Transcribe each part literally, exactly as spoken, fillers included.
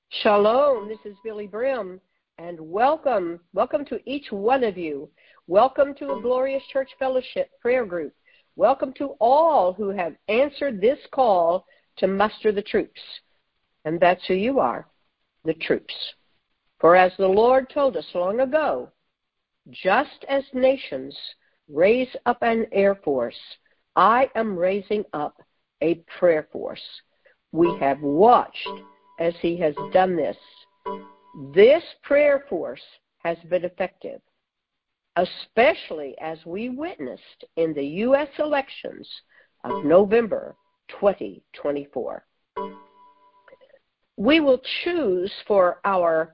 Shalom, this is Billy Brim, and welcome, welcome to each one of you. Welcome to a Glorious Church Fellowship prayer group. Welcome to all who have answered this call to muster the troops. And that's who you are, the troops. For as the Lord told us long ago, just as nations raise up an air force, I am raising up a prayer force. We have watched as he has done this. This prayer force has been effective, especially as we witnessed in the U S elections of November twenty twenty-four. We will choose for our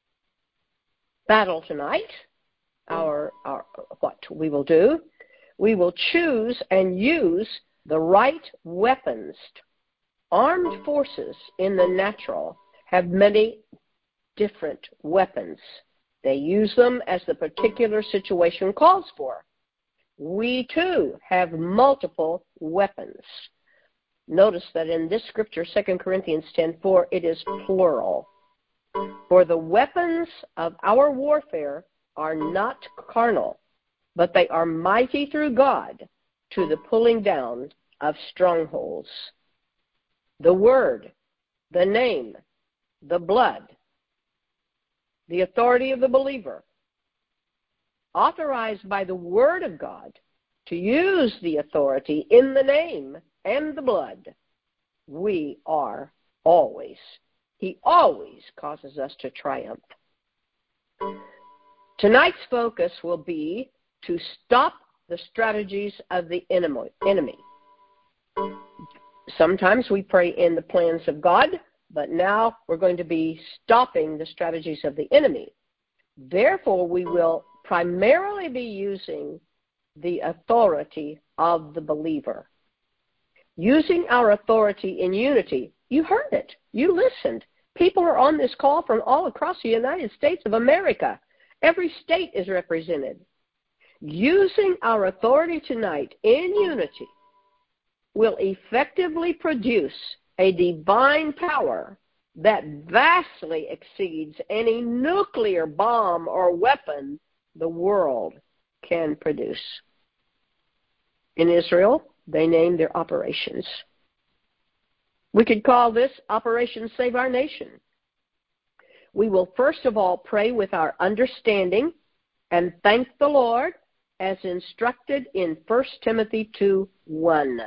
battle tonight, our, our what we will do. We will choose and use the right weapons. Armed forces in the natural have many different weapons. They use them as the particular situation calls for. We, too, have multiple weapons. Notice that in this scripture, Second Corinthians ten four, it is plural. For the weapons of our warfare are not carnal, but they are mighty through God to the pulling down of strongholds. The word, the name, the blood, the authority of the believer, authorized by the word of God to use the authority in the name and the blood, we are always, he always causes us to triumph. Tonight's focus will be to stop the strategies of the enemy. Sometimes we pray in the plans of God, but now we're going to be stopping the strategies of the enemy. Therefore, we will primarily be using the authority of the believer. Using our authority in unity. You heard it. You listened. People are on this call from all across the United States of America. Every state is represented. Using our authority tonight in unity will effectively produce a divine power that vastly exceeds any nuclear bomb or weapon the world can produce. In Israel, they named their operations. We could call this Operation Save Our Nation. We will first of all pray with our understanding and thank the Lord as instructed in First Timothy two one.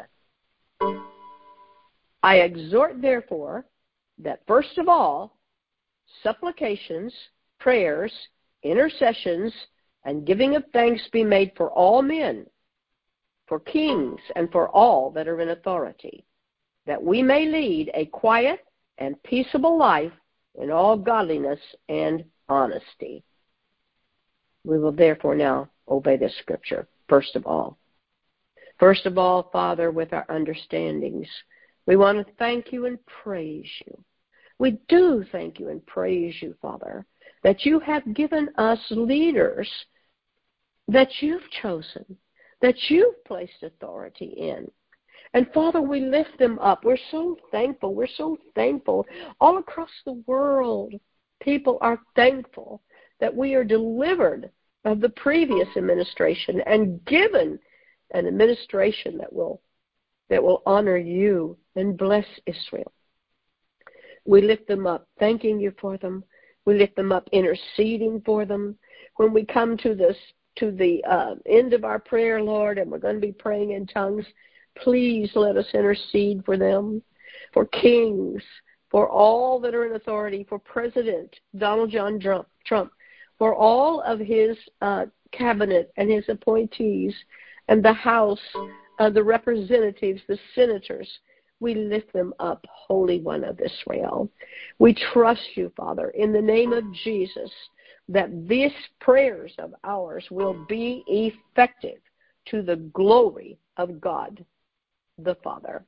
I exhort, therefore, that first of all, supplications, prayers, intercessions, and giving of thanks be made for all men, for kings, and for all that are in authority, that we may lead a quiet and peaceable life in all godliness and honesty. We will therefore now obey this scripture, first of all. First of all, Father, with our understandings, we want to thank you and praise you. We do thank you and praise you, Father, that you have given us leaders that you've chosen, that you've placed authority in. And Father, we lift them up. We're so thankful. We're so thankful. All across the world, people are thankful that we are delivered of the previous administration and given an administration that will that will honor you and bless Israel. We lift them up, thanking you for them. We lift them up, interceding for them. When we come to this to the uh, end of our prayer, Lord, and we're going to be praying in tongues, please let us intercede for them, for kings, for all that are in authority, for President Donald John Trump, for all of his uh, cabinet and his appointees, and the House, uh, the representatives, the senators. We lift them up, Holy One of Israel. We trust you, Father, in the name of Jesus, that these prayers of ours will be effective to the glory of God the Father.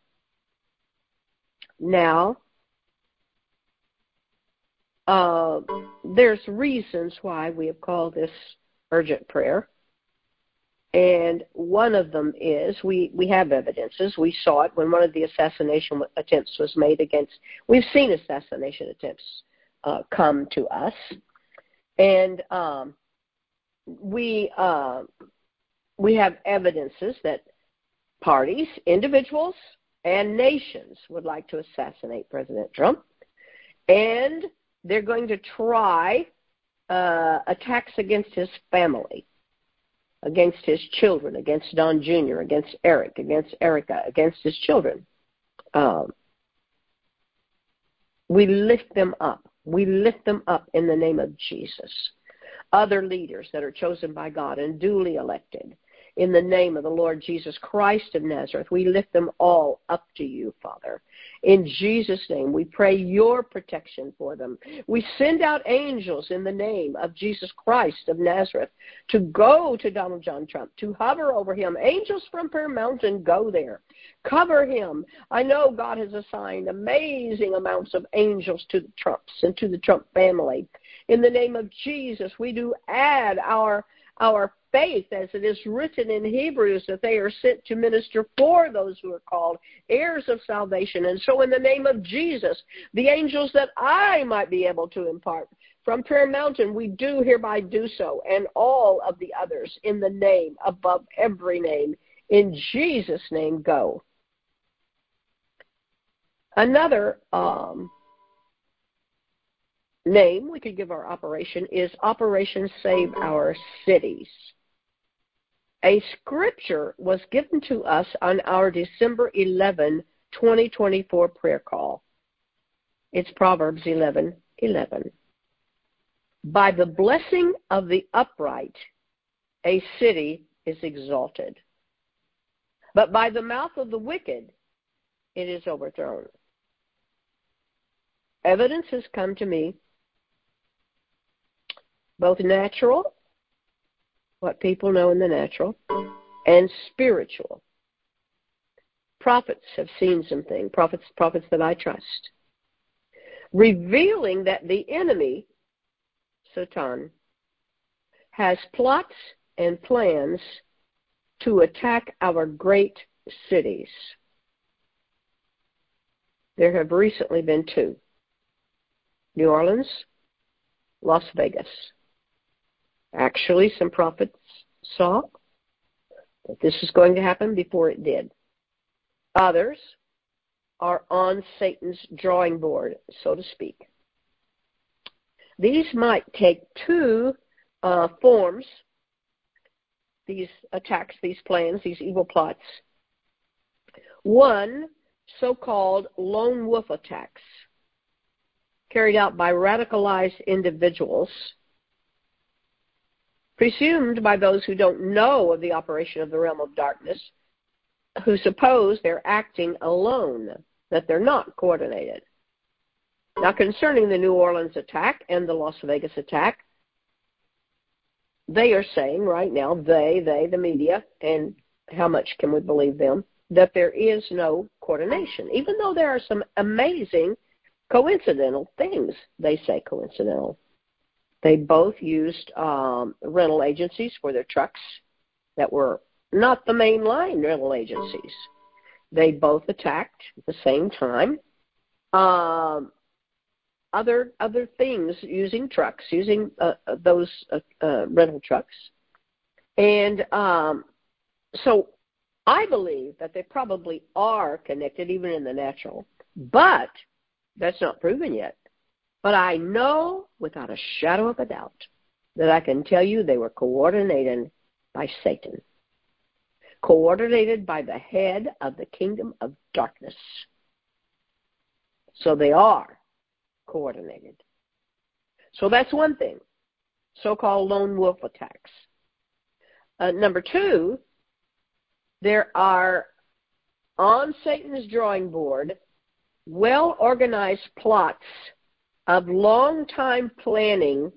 Now, uh, there's reasons why we have called this urgent prayer. And one of them is, we, we have evidences. We saw it when one of the assassination attempts was made against, we've seen assassination attempts uh, come to us. And um, we uh, we have evidences that parties, individuals, and nations would like to assassinate President Trump. And they're going to try uh, attacks against his family, against his children, against Don Junior, against Eric, against Erica, against his children. Um, we lift them up. We lift them up in the name of Jesus. Other leaders that are chosen by God and duly elected, in the name of the Lord Jesus Christ of Nazareth, we lift them all up to you, Father. In Jesus' name, we pray your protection for them. We send out angels in the name of Jesus Christ of Nazareth to go to Donald John Trump, to hover over him. Angels from Prayer Mountain, go there. Cover him. I know God has assigned amazing amounts of angels to the Trumps and to the Trump family. In the name of Jesus, we do add our our faith, as it is written in Hebrews, that they are sent to minister for those who are called heirs of salvation. And so in the name of Jesus, the angels that I might be able to impart from Prayer Mountain, we do hereby do so, and all of the others in the name above every name. In Jesus' name, go. Another um, name we could give our operation is Operation Save Our Cities. A scripture was given to us on our December eleventh, twenty twenty-four prayer call. It's Proverbs eleven eleven. By the blessing of the upright, a city is exalted, but by the mouth of the wicked, it is overthrown. Evidence has come to me, both natural, what people know in the natural, and spiritual. Prophets have seen some things, prophets, prophets that I trust, revealing that the enemy, Satan, has plots and plans to attack our great cities. There have recently been two: New Orleans, Las Vegas. Actually, some prophets saw that this was going to happen before it did. Others are on Satan's drawing board, so to speak. These might take two uh, forms, these attacks, these plans, these evil plots. One, so-called lone wolf attacks, carried out by radicalized individuals, presumed by those who don't know of the operation of the realm of darkness, who suppose they're acting alone, that they're not coordinated. Now, concerning the New Orleans attack and the Las Vegas attack, they are saying right now, they, they, the media, and how much can we believe them, that there is no coordination, even though there are some amazing coincidental things. They say coincidental. They both used um, rental agencies for their trucks that were not the mainline rental agencies. They both attacked at the same time. Um, other other things using trucks, using uh, those uh, uh, rental trucks. And um, so I believe that they probably are connected, even in the natural. But that's not proven yet. But I know without a shadow of a doubt that I can tell you they were coordinated by Satan, coordinated by the head of the kingdom of darkness. So they are coordinated. So that's one thing, so-called lone wolf attacks. Uh, number two, there are on Satan's drawing board well-organized plots of long-time planning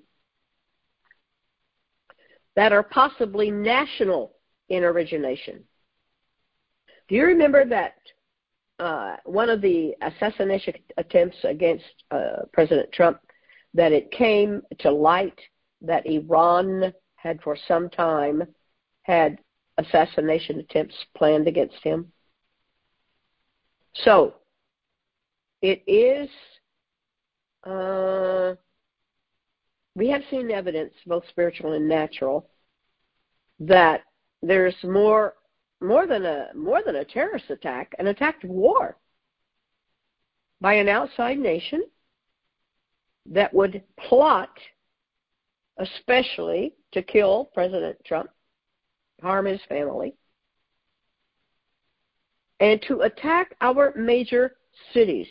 that are possibly national in origination. Do you remember that uh, one of the assassination attempts against uh, President Trump, that it came to light that Iran had for some time had assassination attempts planned against him? So, it is uh, we have seen evidence, both spiritual and natural, that there's more more than a more than a terrorist attack, an attack of war by an outside nation that would plot, especially to kill President Trump, harm his family, and to attack our major cities.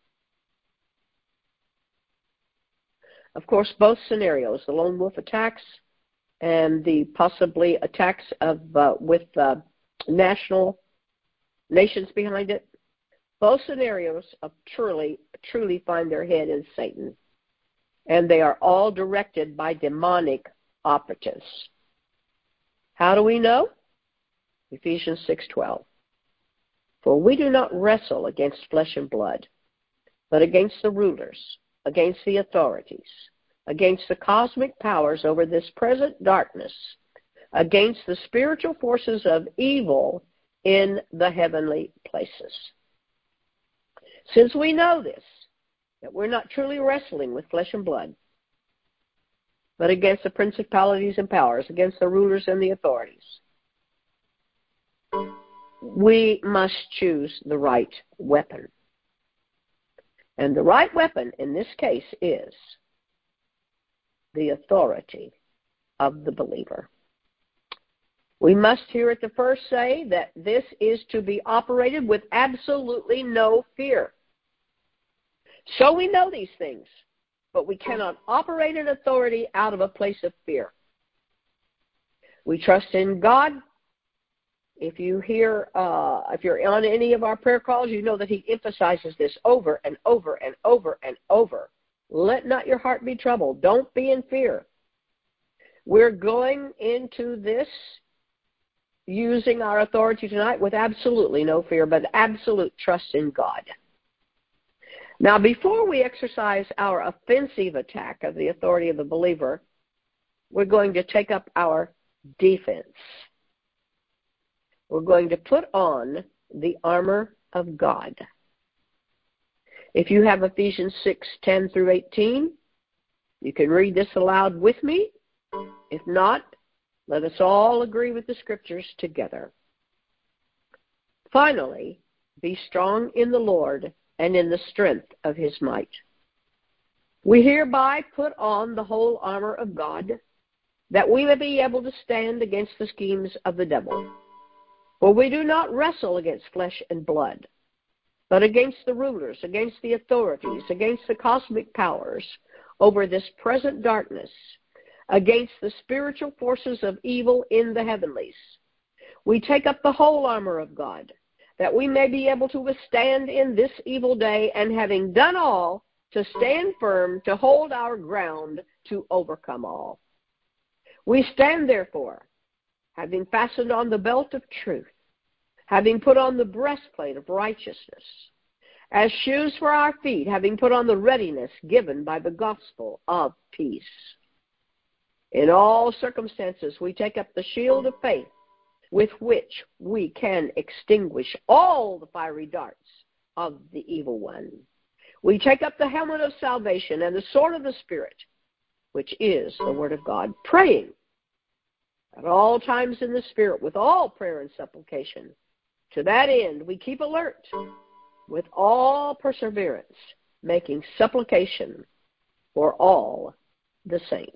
Of course, both scenarios, the lone wolf attacks and the possibly attacks of uh, with uh, national nations behind it, both scenarios of truly, truly find their head in Satan. And they are all directed by demonic operatives. How do we know? Ephesians six twelve. For we do not wrestle against flesh and blood, but against the rulers, against the authorities, against the cosmic powers over this present darkness, against the spiritual forces of evil in the heavenly places. Since we know this, that we're not truly wrestling with flesh and blood, but against the principalities and powers, against the rulers and the authorities, we must choose the right weapon. And the right weapon in this case is the authority of the believer. We must here at the first say that this is to be operated with absolutely no fear. So we know these things, but we cannot operate in authority out of a place of fear. We trust in God. If you hear, uh, if you're on any of our prayer calls, you know that he emphasizes this over and over and over and over. Let not your heart be troubled. Don't be in fear. We're going into this using our authority tonight with absolutely no fear, but absolute trust in God. Now, before we exercise our offensive attack of the authority of the believer, we're going to take up our defense. We're going to put on the armor of God. If you have Ephesians six ten through eighteen, you can read this aloud with me. If not, let us all agree with the scriptures together. Finally, be strong in the Lord and in the strength of his might. We hereby put on the whole armor of God, that we may be able to stand against the schemes of the devil. For we do not wrestle against flesh and blood, but against the rulers, against the authorities, against the cosmic powers over this present darkness, against the spiritual forces of evil in the heavenlies. We take up the whole armor of God, that we may be able to withstand in this evil day, and having done all, to stand firm, to hold our ground, to overcome all. We stand therefore, having fastened on the belt of truth, having put on the breastplate of righteousness, as shoes for our feet, having put on the readiness given by the gospel of peace. In all circumstances, we take up the shield of faith, with which we can extinguish all the fiery darts of the evil one. We take up the helmet of salvation and the sword of the Spirit, which is the word of God, praying at all times in the Spirit with all prayer and supplication. To that end, we keep alert with all perseverance, making supplication for all the saints.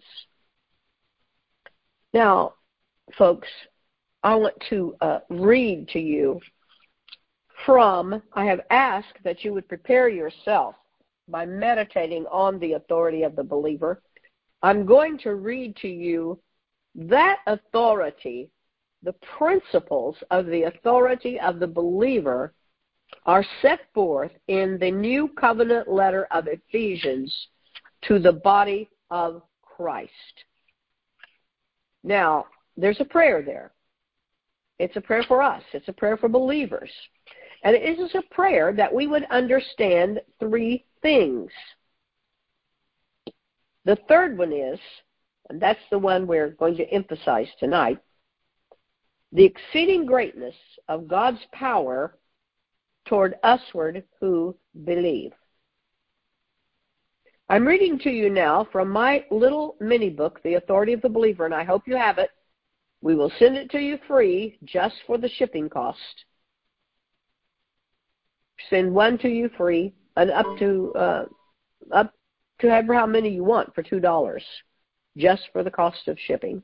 Now, folks, I want to uh, read to you from, I have asked that you would prepare yourself by meditating on the authority of the believer. I'm going to read to you that authority, the principles of the authority of the believer are set forth in the New Covenant letter of Ephesians to the body of Christ. Now, there's a prayer there. It's a prayer for us. It's a prayer for believers. And it is a prayer that we would understand three things. The third one is, and that's the one we're going to emphasize tonight, the exceeding greatness of God's power toward usward who believe. I'm reading to you now from my little mini book, The Authority of the Believer, and I hope you have it. We will send it to you free just for the shipping cost. Send one to you free, and up to uh, up to however how many you want for two dollars, just for the cost of shipping.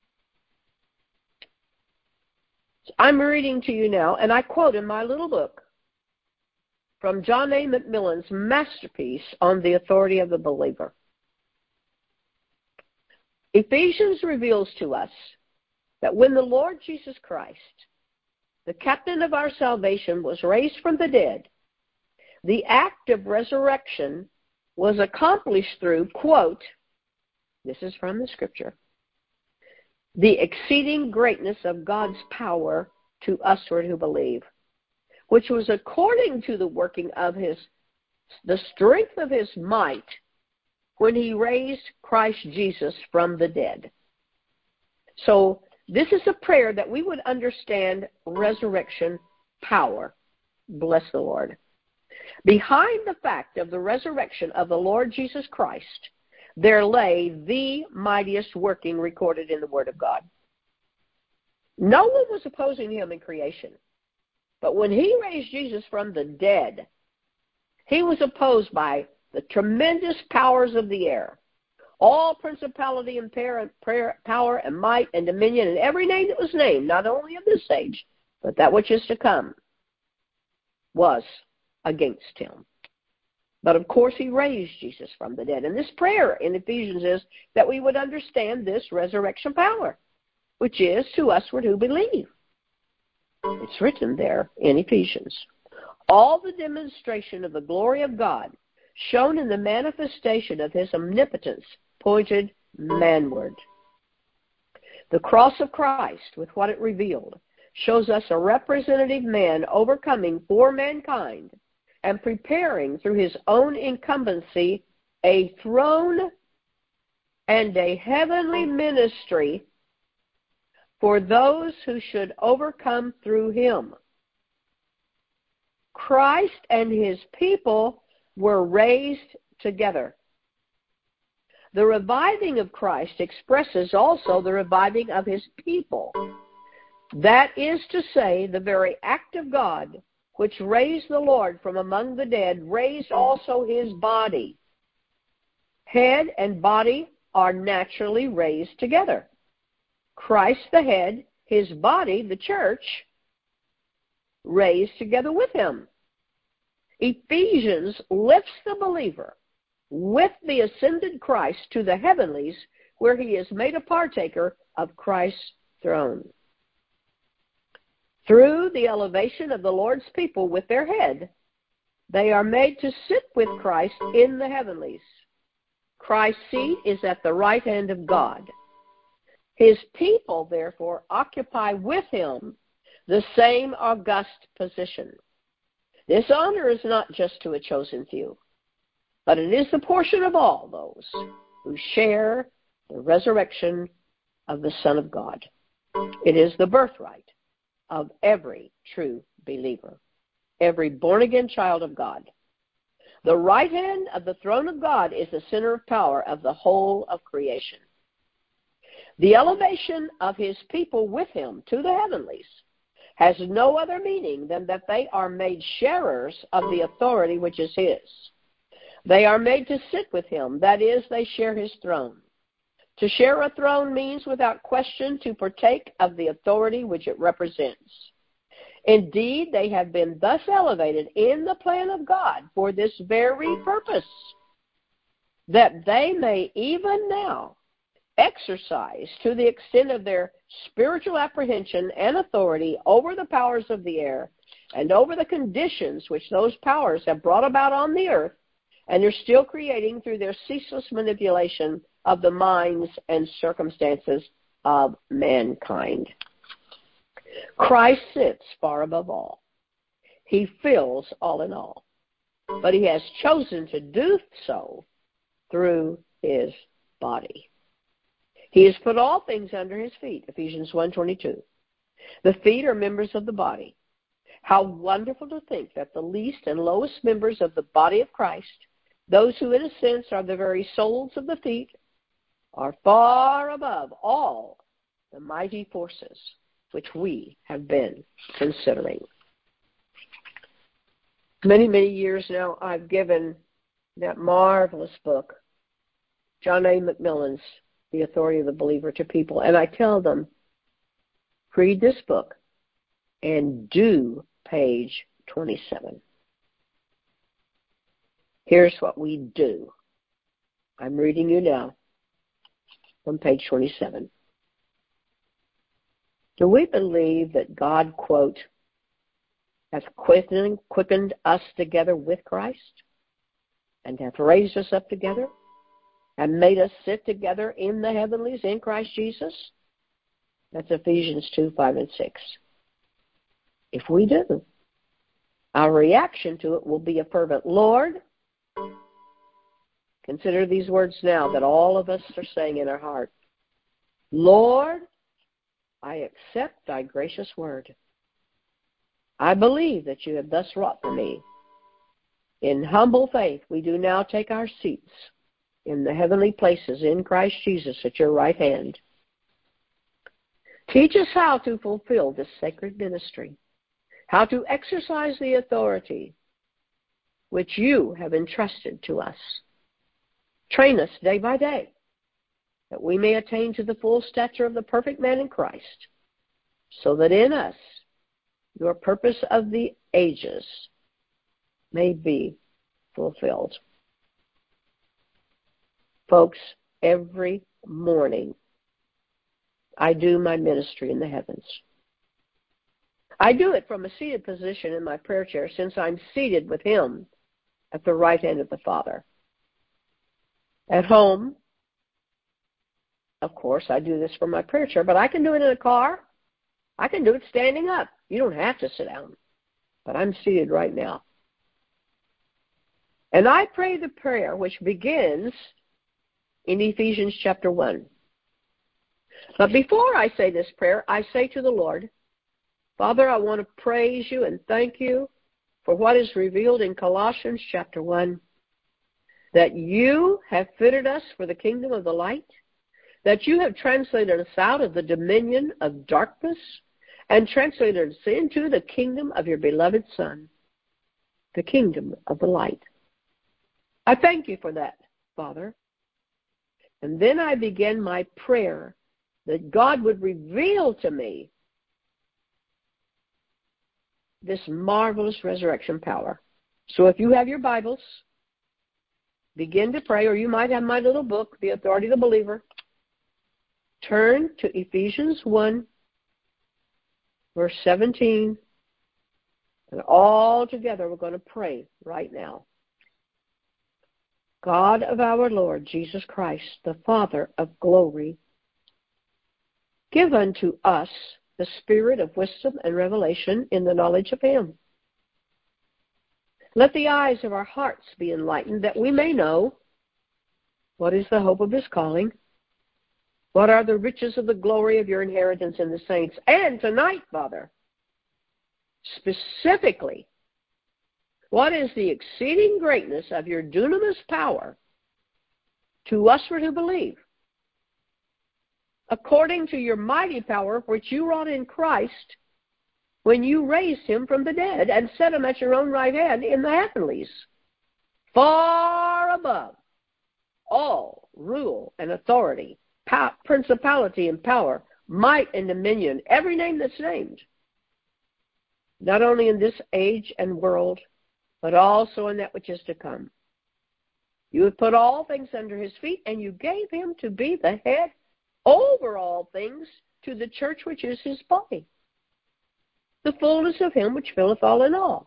So I'm reading to you now, and I quote in my little book from John A. McMillan's masterpiece on the authority of the believer. Ephesians reveals to us that when the Lord Jesus Christ, the captain of our salvation, was raised from the dead, the act of resurrection was accomplished through, quote, this is from the scripture, the exceeding greatness of God's power to usward who believe, which was according to the working of his, the strength of his might, when he raised Christ Jesus from the dead. So this is a prayer that we would understand resurrection power. Bless the Lord. Behind the fact of the resurrection of the Lord Jesus Christ, there lay the mightiest working recorded in the Word of God. No one was opposing him in creation. But when he raised Jesus from the dead, he was opposed by the tremendous powers of the air, all principality and power and might and dominion and every name that was named, not only of this age, but that which is to come, was against him. But of course he raised Jesus from the dead. And this prayer in Ephesians is that we would understand this resurrection power, which is to usward who believe. It's written there in Ephesians. All the demonstration of the glory of God shown in the manifestation of his omnipotence pointed manward. The cross of Christ, with what it revealed, shows us a representative man overcoming for mankind and preparing through his own incumbency a throne and a heavenly ministry for those who should overcome through him. Christ and his people were raised together. The reviving of Christ expresses also the reviving of his people. That is to say, the very act of God which raised the Lord from among the dead raised also his body. Head and body are naturally raised together. Christ the head, his body, the church, raised together with him. Ephesians lifts the believer with the ascended Christ to the heavenlies, where he is made a partaker of Christ's throne. Through the elevation of the Lord's people with their head, they are made to sit with Christ in the heavenlies. Christ's seat is at the right hand of God. His people, therefore, occupy with him the same august position. This honor is not just to a chosen few, but it is the portion of all those who share the resurrection of the Son of God. It is the birthright of every true believer, every born-again child of God. The right hand of the throne of God is the center of power of the whole of creation. The elevation of his people with him to the heavenlies has no other meaning than that they are made sharers of the authority which is his. They are made to sit with him, that is, they share his throne. To share a throne means without question to partake of the authority which it represents. Indeed, they have been thus elevated in the plan of God for this very purpose, that they may even now exercise to the extent of their spiritual apprehension and authority over the powers of the air and over the conditions which those powers have brought about on the earth and are still creating through their ceaseless manipulation of the minds and circumstances of mankind. Christ sits far above all. He fills all in all. But he has chosen to do so through his body. He has put all things under his feet, Ephesians one twenty-two. The feet are members of the body. How wonderful to think that the least and lowest members of the body of Christ Those who, in a sense, are the very soles of the feet, are far above all the mighty forces which we have been considering. Many, many years now, I've given that marvelous book, John A. McMillan's The Authority of the Believer, to people, and I tell them, read this book and do page twenty-seven. Here's what we do. I'm reading you now from page twenty-seven. Do we believe that God, quote, hath quickened, quickened us together with Christ, and hath raised us up together, and made us sit together in the heavenlies in Christ Jesus? That's Ephesians two, five, and six. If we do, our reaction to it will be a fervent, Lord, consider these words now that all of us are saying in our heart. Lord, I accept thy gracious word. I believe that you have thus wrought for me. In humble faith, we do now take our seats in the heavenly places in Christ Jesus at your right hand. Teach us how to fulfill this sacred ministry, how to exercise the authority which you have entrusted to us. Train us day by day, that we may attain to the full stature of the perfect man in Christ, so that in us your purpose of the ages may be fulfilled. Folks, every morning I do my ministry in the heavens. I do it from a seated position in my prayer chair, since I'm seated with him at the right hand of the Father. At home, of course, I do this from my prayer chair, but I can do it in a car. I can do it standing up. You don't have to sit down, but I'm seated right now. And I pray the prayer which begins in Ephesians chapter one. But before I say this prayer, I say to the Lord, Father, I want to praise you and thank you for what is revealed in Colossians chapter one, that you have fitted us for the kingdom of the light, that you have translated us out of the dominion of darkness and translated us into the kingdom of your beloved Son, the kingdom of the light. I thank you for that, Father. And then I begin my prayer that God would reveal to me this marvelous resurrection power. So if you have your Bibles, begin to pray, or you might have my little book, The Authority of the Believer. Turn to Ephesians one, verse seventeen, and all together we're going to pray right now. God of our Lord Jesus Christ, the Father of glory, give unto us the spirit of wisdom and revelation in the knowledge of him. Let the eyes of our hearts be enlightened, that we may know what is the hope of his calling, what are the riches of the glory of your inheritance in the saints. And tonight, Father, specifically, what is the exceeding greatness of your dunamis power to us who believe, according to your mighty power which you wrought in Christ when you raised him from the dead and set him at your own right hand in the heavenlies, far above all rule and authority, pow- principality and power, might and dominion, every name that's named, not only in this age and world, but also in that which is to come. You have put all things under his feet, and you gave him to be the head over all things to the church which is his body, the fullness of him which filleth all in all.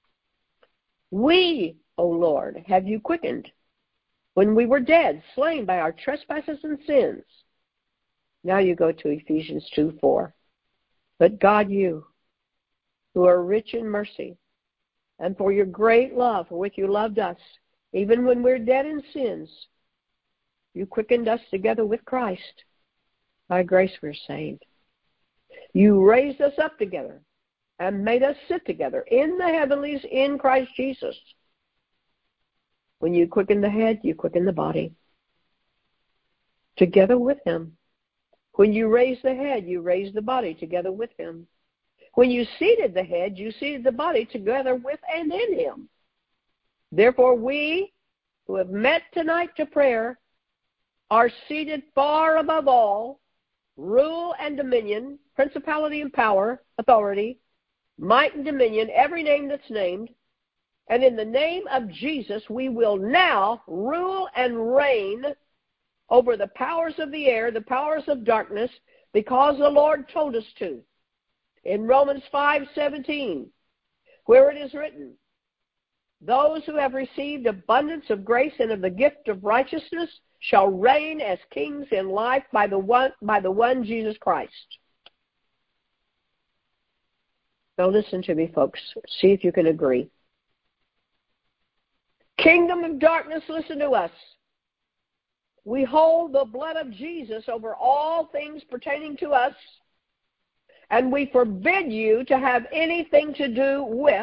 We, O Lord, have you quickened when we were dead, slain by our trespasses and sins. Now you go to Ephesians two four. But God, you, who are rich in mercy, and for your great love for which you loved us, even when we're dead in sins, you quickened us together with Christ. By grace we're saved. You raised us up together and made us sit together in the heavenlies in Christ Jesus. When you quicken the head, you quicken the body. Together with him. When you raise the head, you raise the body together with him. When you seated the head, you seated the body together with and in him. Therefore, we who have met tonight to prayer are seated far above all rule and dominion, principality and power, authority, might and dominion, every name that's named. And in the name of Jesus, we will now rule and reign over the powers of the air, the powers of darkness, because the Lord told us to. In Romans five seventeen, where it is written, those who have received abundance of grace and of the gift of righteousness shall reign as kings in life by the one, by the one Jesus Christ. Now listen to me, folks. See if you can agree. Kingdom of darkness, listen to us. We hold the blood of Jesus over all things pertaining to us, and we forbid you to have anything to do with.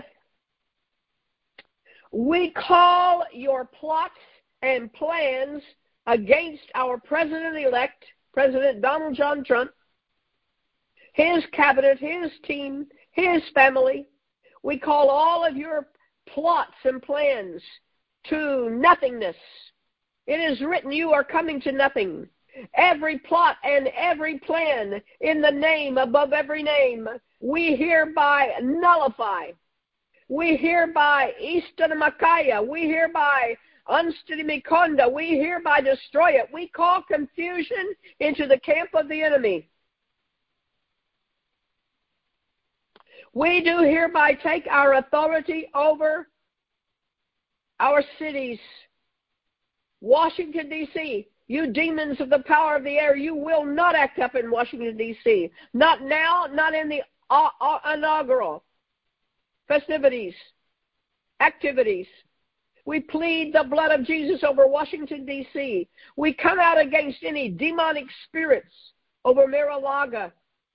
We call your plots and plans against our president-elect, President Donald John Trump, his cabinet, his team, his family. We call all of your plots and plans to nothingness. It is written, you are coming to nothing. Every plot and every plan in the name above every name, we hereby nullify. We hereby Istanamakaya. We hereby Unstidimikonda. We hereby destroy it. We call confusion into the camp of the enemy. We do hereby take our authority over our cities. Washington, D C, you demons of the power of the air, you will not act up in Washington, D C Not now, not in the uh, uh, inaugural festivities, activities. We plead the blood of Jesus over Washington, D C We come out against any demonic spirits over Mar-a-Lago,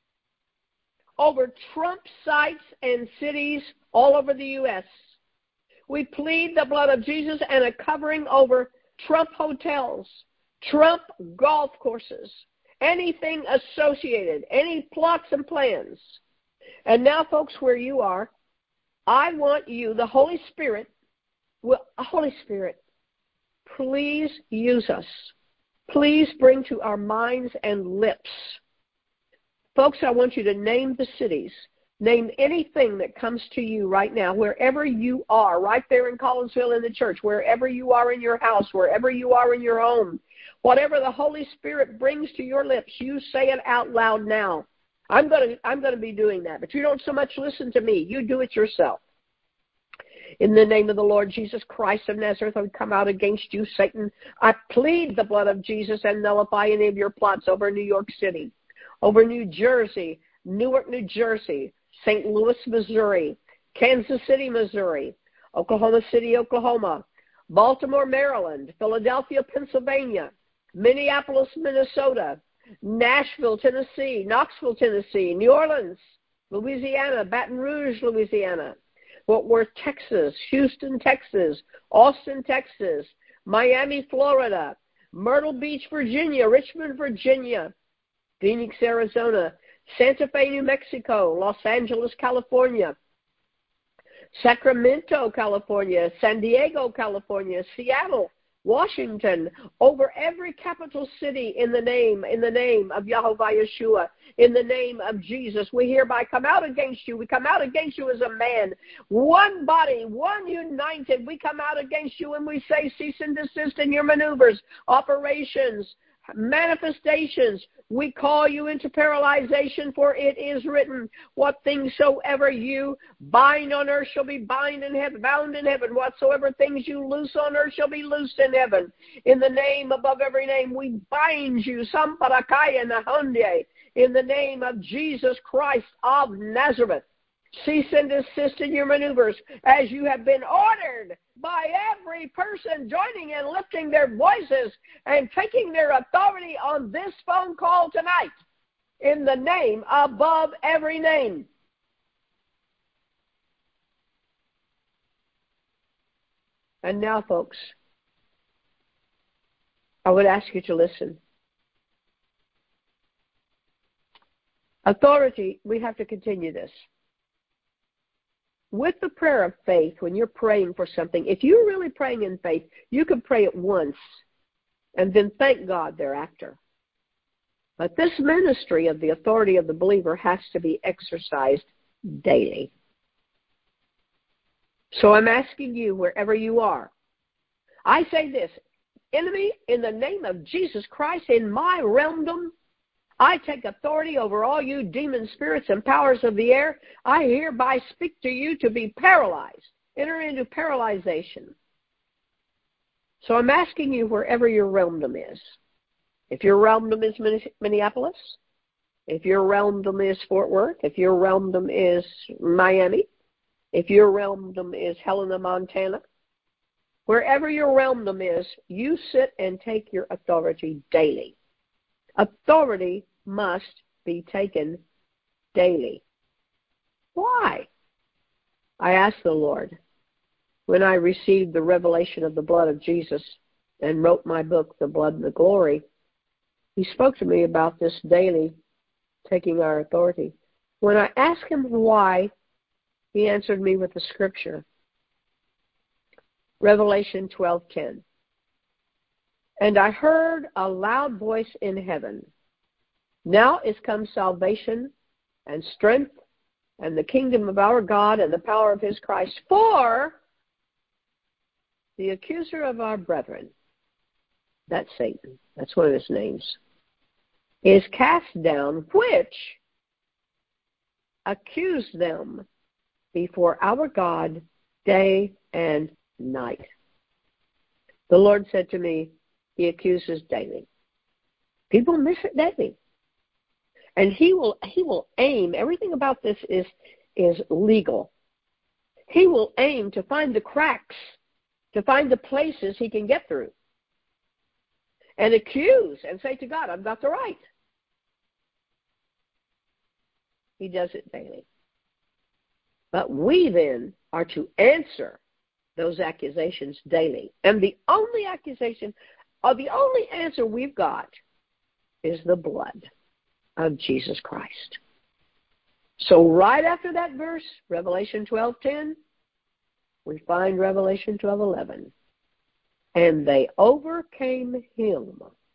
over Trump sites and cities all over the U S We plead the blood of Jesus and a covering over Trump hotels, Trump golf courses, anything associated, any plots and plans. And now, folks, where you are, I want you, the Holy Spirit, well, Holy Spirit, please use us. Please bring to our minds and lips. Folks, I want you to name the cities. Name anything that comes to you right now, wherever you are, right there in Collinsville in the church, wherever you are in your house, wherever you are in your home. Whatever the Holy Spirit brings to your lips, you say it out loud now. I'm going to I'm going to be doing that, but you don't so much listen to me. You do it yourself. In the name of the Lord Jesus Christ of Nazareth, I come out against you, Satan. I plead the blood of Jesus and nullify any of your plots over New York City, over New Jersey, Newark, New Jersey, Saint Louis, Missouri, Kansas City, Missouri, Oklahoma City, Oklahoma, Baltimore, Maryland, Philadelphia, Pennsylvania, Minneapolis, Minnesota, Nashville, Tennessee, Knoxville, Tennessee, New Orleans, Louisiana, Baton Rouge, Louisiana, Fort Worth, Texas, Houston, Texas, Austin, Texas, Miami, Florida, Myrtle Beach, Virginia, Richmond, Virginia, Phoenix, Arizona, Santa Fe, New Mexico, Los Angeles, California, Sacramento, California, San Diego, California, Seattle, Washington, over every capital city in the name, in the name of Yahovah Yeshua, in the name of Jesus. We hereby come out against you. We come out against you as a man. One body, one united. We come out against you and we say cease and desist in your maneuvers, operations, manifestations. We call you into paralyzation, for it is written, what things soever you bind on earth shall be bind in heaven, bound in heaven. Whatsoever things you loose on earth shall be loosed in heaven. In the name above every name, we bind you, Samparakaya Nahunde, in the name of Jesus Christ of Nazareth. Cease and desist in your maneuvers as you have been ordered by every person joining and lifting their voices and taking their authority on this phone call tonight in the name above every name. And now, folks, I would ask you to listen. Authority, we have to continue this. With the prayer of faith, when you're praying for something, if you're really praying in faith, you can pray it once and then thank God thereafter. But this ministry of the authority of the believer has to be exercised daily. So I'm asking you, wherever you are, I say this, enemy, in the name of Jesus Christ, in my realmdom, I take authority over all you demon spirits and powers of the air. I hereby speak to you to be paralyzed. Enter into paralyzation. So I'm asking you, wherever your realmdom is, if your realmdom is Minneapolis, if your realmdom is Fort Worth, if your realmdom is Miami, if your realmdom is Helena, Montana, wherever your realmdom is, you sit and take your authority daily. Authority must be taken daily. Why? I asked the Lord, when I received the revelation of the blood of Jesus and wrote my book, The Blood and the Glory, He spoke to me about this daily, taking our authority. When I asked Him why, He answered me with the scripture. Revelation twelve ten. And I heard a loud voice in heaven. Now is come salvation and strength and the kingdom of our God and the power of His Christ. For the accuser of our brethren, that's Satan, that's one of his names, is cast down, which accused them before our God day and night. The Lord said to me, He accuses daily. People miss it daily. And he will he will aim, everything about this is is legal. He will aim to find the cracks, to find the places he can get through. And accuse and say to God, I've got the right. He does it daily. But we then are to answer those accusations daily. And the only accusation, or the only answer we've got is the blood of Jesus Christ. So right after that verse, Revelation twelve ten, we find Revelation twelve eleven. And they overcame him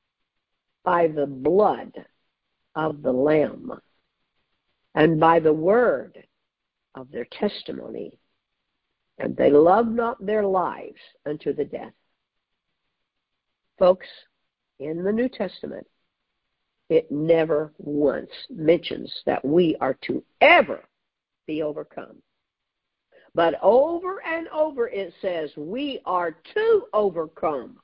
by the blood of the Lamb and by the word of their testimony, and they loved not their lives unto the death. Folks, in the New Testament, it never once mentions that we are to ever be overcome. But over and over it says we are to overcome.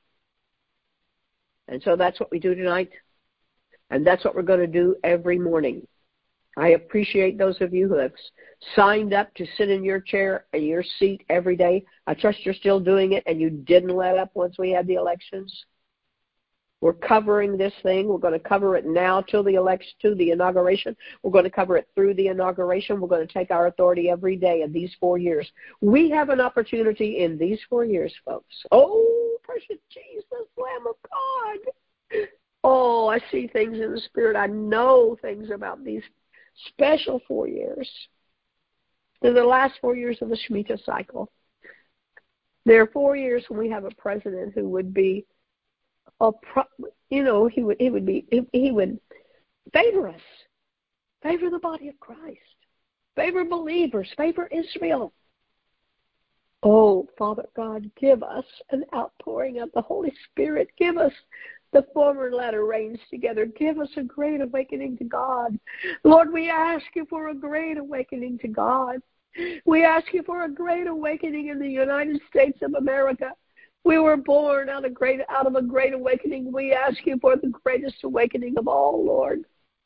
And so that's what we do tonight. And that's what we're going to do every morning. I appreciate those of you who have signed up to sit in your chair or your seat every day. I trust you're still doing it and you didn't let up once we had the elections. We're covering this thing. We're going to cover it now till the election, to the inauguration. We're going to cover it through the inauguration. We're going to take our authority every day in these four years. We have an opportunity in these four years, folks. Oh, precious Jesus, Lamb of God. Oh, I see things in the Spirit. I know things about these special four years. They're the last four years of the Shemitah cycle. There are four years when we have a president who would be A pro, you know, he would he would be he, he would favor us, favor the body of Christ, favor believers, favor Israel. Oh, Father God, give us an outpouring of the Holy Spirit. Give us the former and latter rains together. Give us a great awakening to God. Lord, we ask you for a great awakening to God. We ask you for a great awakening in the United States of America. We were born out of, great, out of a great awakening. We ask you for the greatest awakening of all, Lord.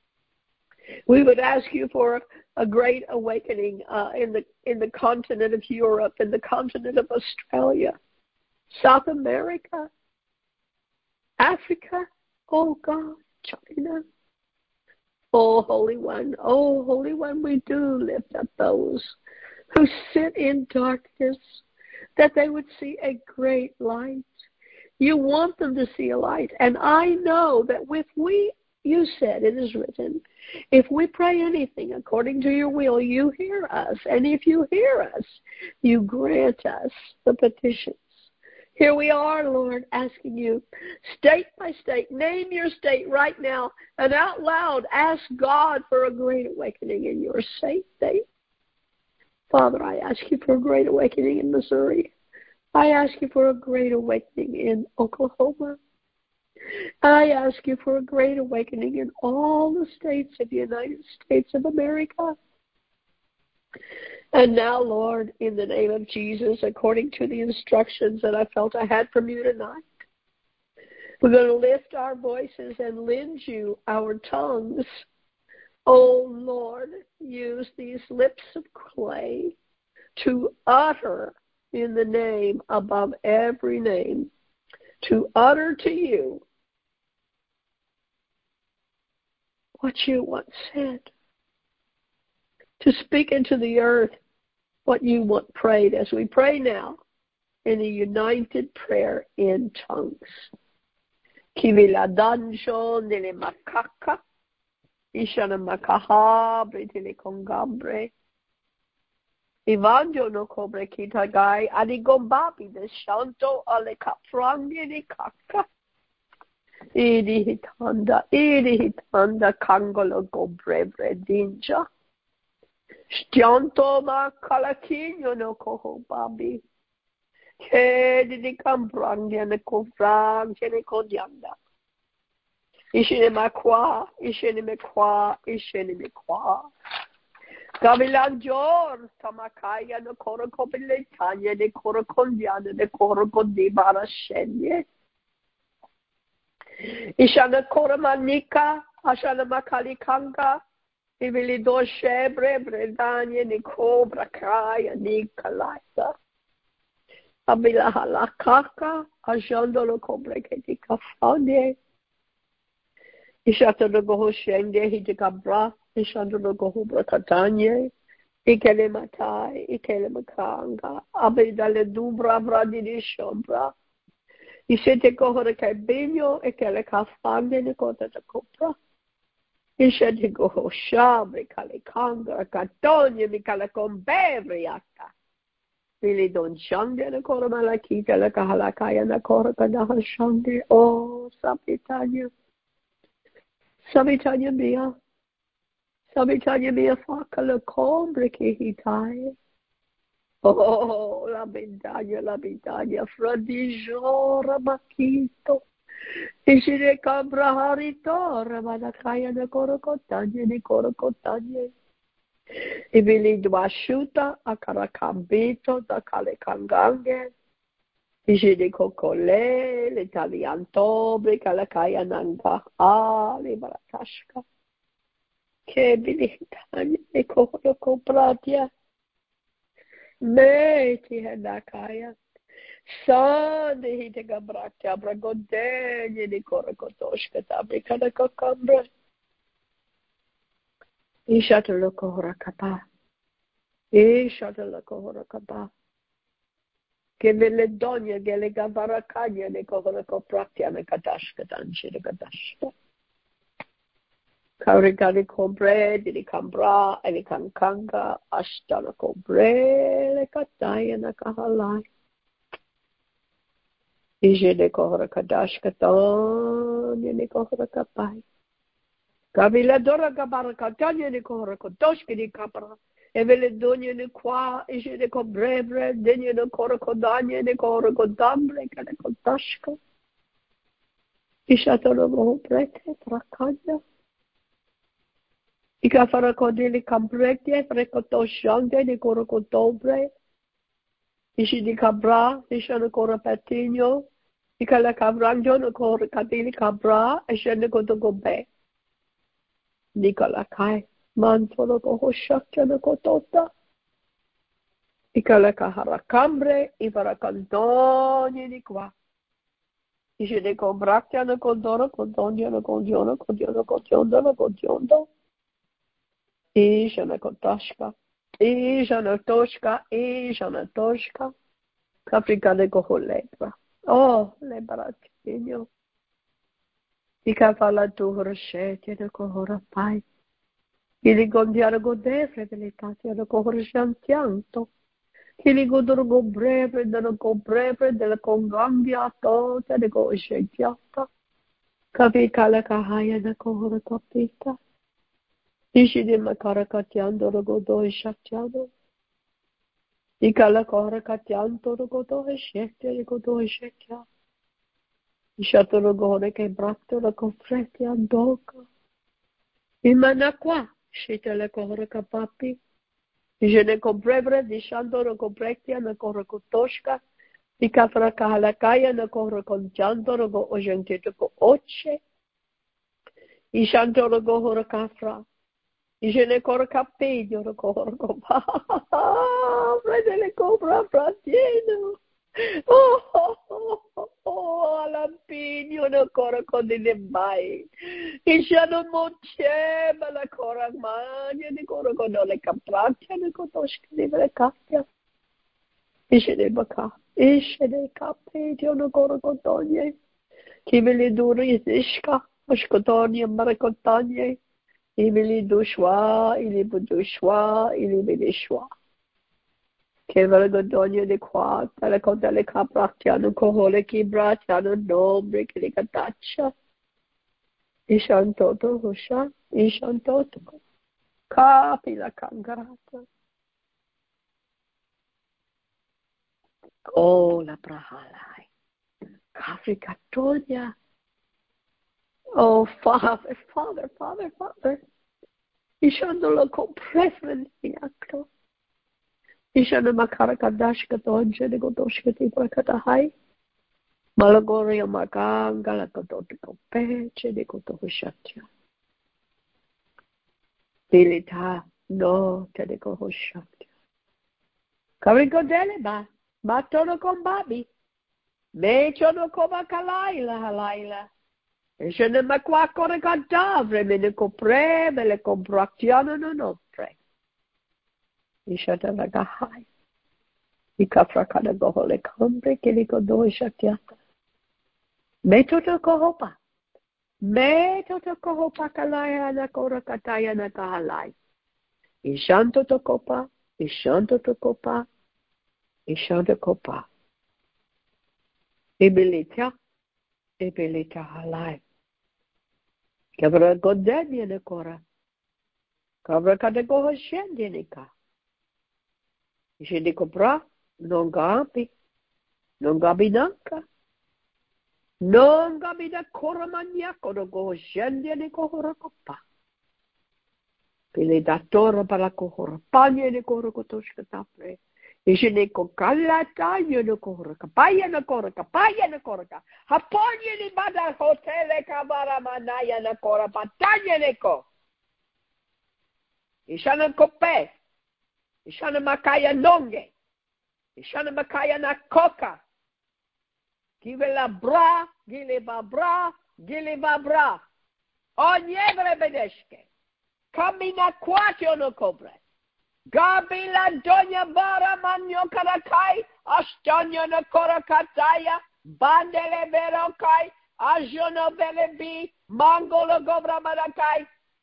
We would ask you for a great awakening uh, in the in the continent of Europe, in the continent of Australia, South America, Africa, oh God, China. Oh, Holy One, oh, Holy One, we do lift up those who sit in darkness, that they would see a great light, You want them to see a light. And I know that with we, you said, it is written, if we pray anything according to your will, you hear us. And if you hear us, you grant us the petitions. Here we are, Lord, asking you, state by state, name your state right now, and out loud ask God for a great awakening in your state. Father, I ask you for a great awakening in Missouri. I ask you for a great awakening in Oklahoma. I ask you for a great awakening in all the states of the United States of America. And now, Lord, in the name of Jesus, according to the instructions that I felt I had from you tonight, we're going to lift our voices and lend you our tongues. Oh, Lord, use these lips of clay to utter in the name above every name, to utter to you what you once said, to speak into the earth what you want prayed, as we pray now in a united prayer in tongues. Kiviladanjo nele makaka, ishana makaha bretele kongambre, Ivanjo no cobre kita gai, adigombabi de shanto ale kaprangi ni kaka. Idi hitanda, idi hitanda kangolo gobre bredinja. Stianto ma calaquinho no coho babi. Kedi di camprangia ne cofrangia ne codianda. Ishine ma qua, ishine me qua, ishine me qua. Gavilanjor, Tamakaya, the Korokopile Tanya, the Korokondiana, the Korokondi Barashenye. Ishana Koramanika, Ashana Makali Kanga, Ivilido Shebre, Bredanya, Niko, Brakaya, Nikalaita. Abila Halakaka, Ajandolo Kobreketi Kafande. Ishata the Gohoshende, Hitikabra. Ishandro Gohubra Katanye, Ikele Matai, Ikele Makanga, Abidale Dubra Bradini Shombra, Ishete Kohore Cabino, Ekele Kafande, Nikota Copra, Ishete Goho Shabre, Kalikanga, Catonia, Mikala Combebriata, Billy Don Shande, the Koromalakita, the Kahalakaya, and the Korakadaha Shande, oh, Sabitanya, Sabitanya Mia. Sabitanya mia faca la combre che hitai. Oh, la bendaglia, la bendaglia, fradigiora macchito. E si ne cabra haritora, ma la caia ne corocotagne, ne corocotagne. E vi li duasciuta a caracambito da cale cangange. E si ne cocole, l'italiantobre, che la caia nanga, ah, le baratasca. Che bilitani e coro compratia meti hedakaya sande hite gabraktia bragodenye di coro kotoshka tabrika da kokambra ishatolo kohora kapa ishatolo kohora kapa che vele donne che le gabarakanya ne kohora kopraktia ne katashka tanche de katashka Karikari cobre, di cambra, e di cancanga, ashtana cobre, le kataya na kahalai. Ije de kohora kadash katan, ne kohora kapai. Kabila dora kabara katanya ne kohora kodosh ki di kapara. E vele donye ne qua, ije de cobre, bre, denye ne kohora kodanya, ne kohora kodambre, kane kodashka. Ishatano moho prete, trakanya. Ika fara kodili kambreke, frekoto shande, ni koro kotobre. Ishi di cabra, isha ne koro patigno. Ika la cabranjo, ne koro kadili cabra, isha ne koto gobe. Nika la kai, mantolo koho shakya ne kotota. Ika la kahara cambre, ifara kandoni ni kwa. Ishi ne kombrakya ne kondoro, kondonio ne kondiono, kondiono, kondiono, ne kondiono. Ijana kotoshka, Ijana toshka, Ijana toshka, Caprica de cojolepra. Oh, le baratino. Ika fala tu horshete de kohora pai. Ili gondiara godefre delle tatiana kohora shantianto. Ili godoro go breve della go breve della congambia tota de go shetiata. Kavi kala kahaya na kohora kapita. Ishi de makara katiando go do shatiano. Ikala kohora katianto go do shete go do shetia. Ishatoro gore che bratto la confretti andoca. Imana qua, scete le corre capapi. Je ne comprebre di shandoro compretti na corre cottosca. Di cafra cahalacaya na corre con giandoro go ogentito co occe. I shandoro go hora cafra. Je ne corre capedio na corre copa. Prende le cobra fratino. Oh, oh, oh, oh, alampinio no cora con le mai. E già moce, ma la cora mania di cora con le capraccia, ne conosco di le cappia. Esce dei bacà, esce dei cappi, io non cora con togne. Chi me li duri isca, ascoltoni e maracottagne. I me li du schwa, i li bu schwa, i li me li schwa. Che vergogna di qua, le cose le caprate hanno cohole che braccia hanno nombre che le cataccia. I shantoto husha, i shantoto. Capi la cangarata. Oh, la prahalai. Capi catolia. Oh, Father, Father, Father, Father. I shandolo compression in acto. Ishana makara kadash katonje de godosh kati prakata hai. Malagoria maganga la kadote kompeche de godohushatya. Dilita no te de gohushatya. Karigo dele ba, matono kombabi. Me chono koma kalaila halaila. Ishana makwakore kadavre me ne compre me le compraktiano no nopre. Ishata nagahai. Ikafrakada gohole kambre kiliko do shatiata. Metoto kohopa. Metoto kohopa kalaya na kora kataya na kahalai. Ishanto tokopa. Ishanto tokopa. Ishanto kopa. Ibilita. Ibilita halai. Kabra godeni na kora. Kabra kada goho shendinika. Ishindiko bra. Non gabi, non gabi nanka, non gabi da coramaniaco do go scendi ne cohora coppa. Pile da torre per la cohora, paglia ne cohora cotoshka tapre. Ishe ne co calla taglio ne cohora, capaglia ne cohora, capaglia ne cohora, hapoglia ne bada hotel cabara manaya ne cohora, pataglia ne co. Ishana coppe, ishana macaya nonge. Ishana makaya na koka. Give la bra, gile ba bra, gile ba bra. Onyevre bedeshke. Kamina kwatio no cobre. Gabila donya bara manyo karakai. Ashtonyo no korakataya. Bandele verokai. Ajono velebi. Mangolo gobra marakai.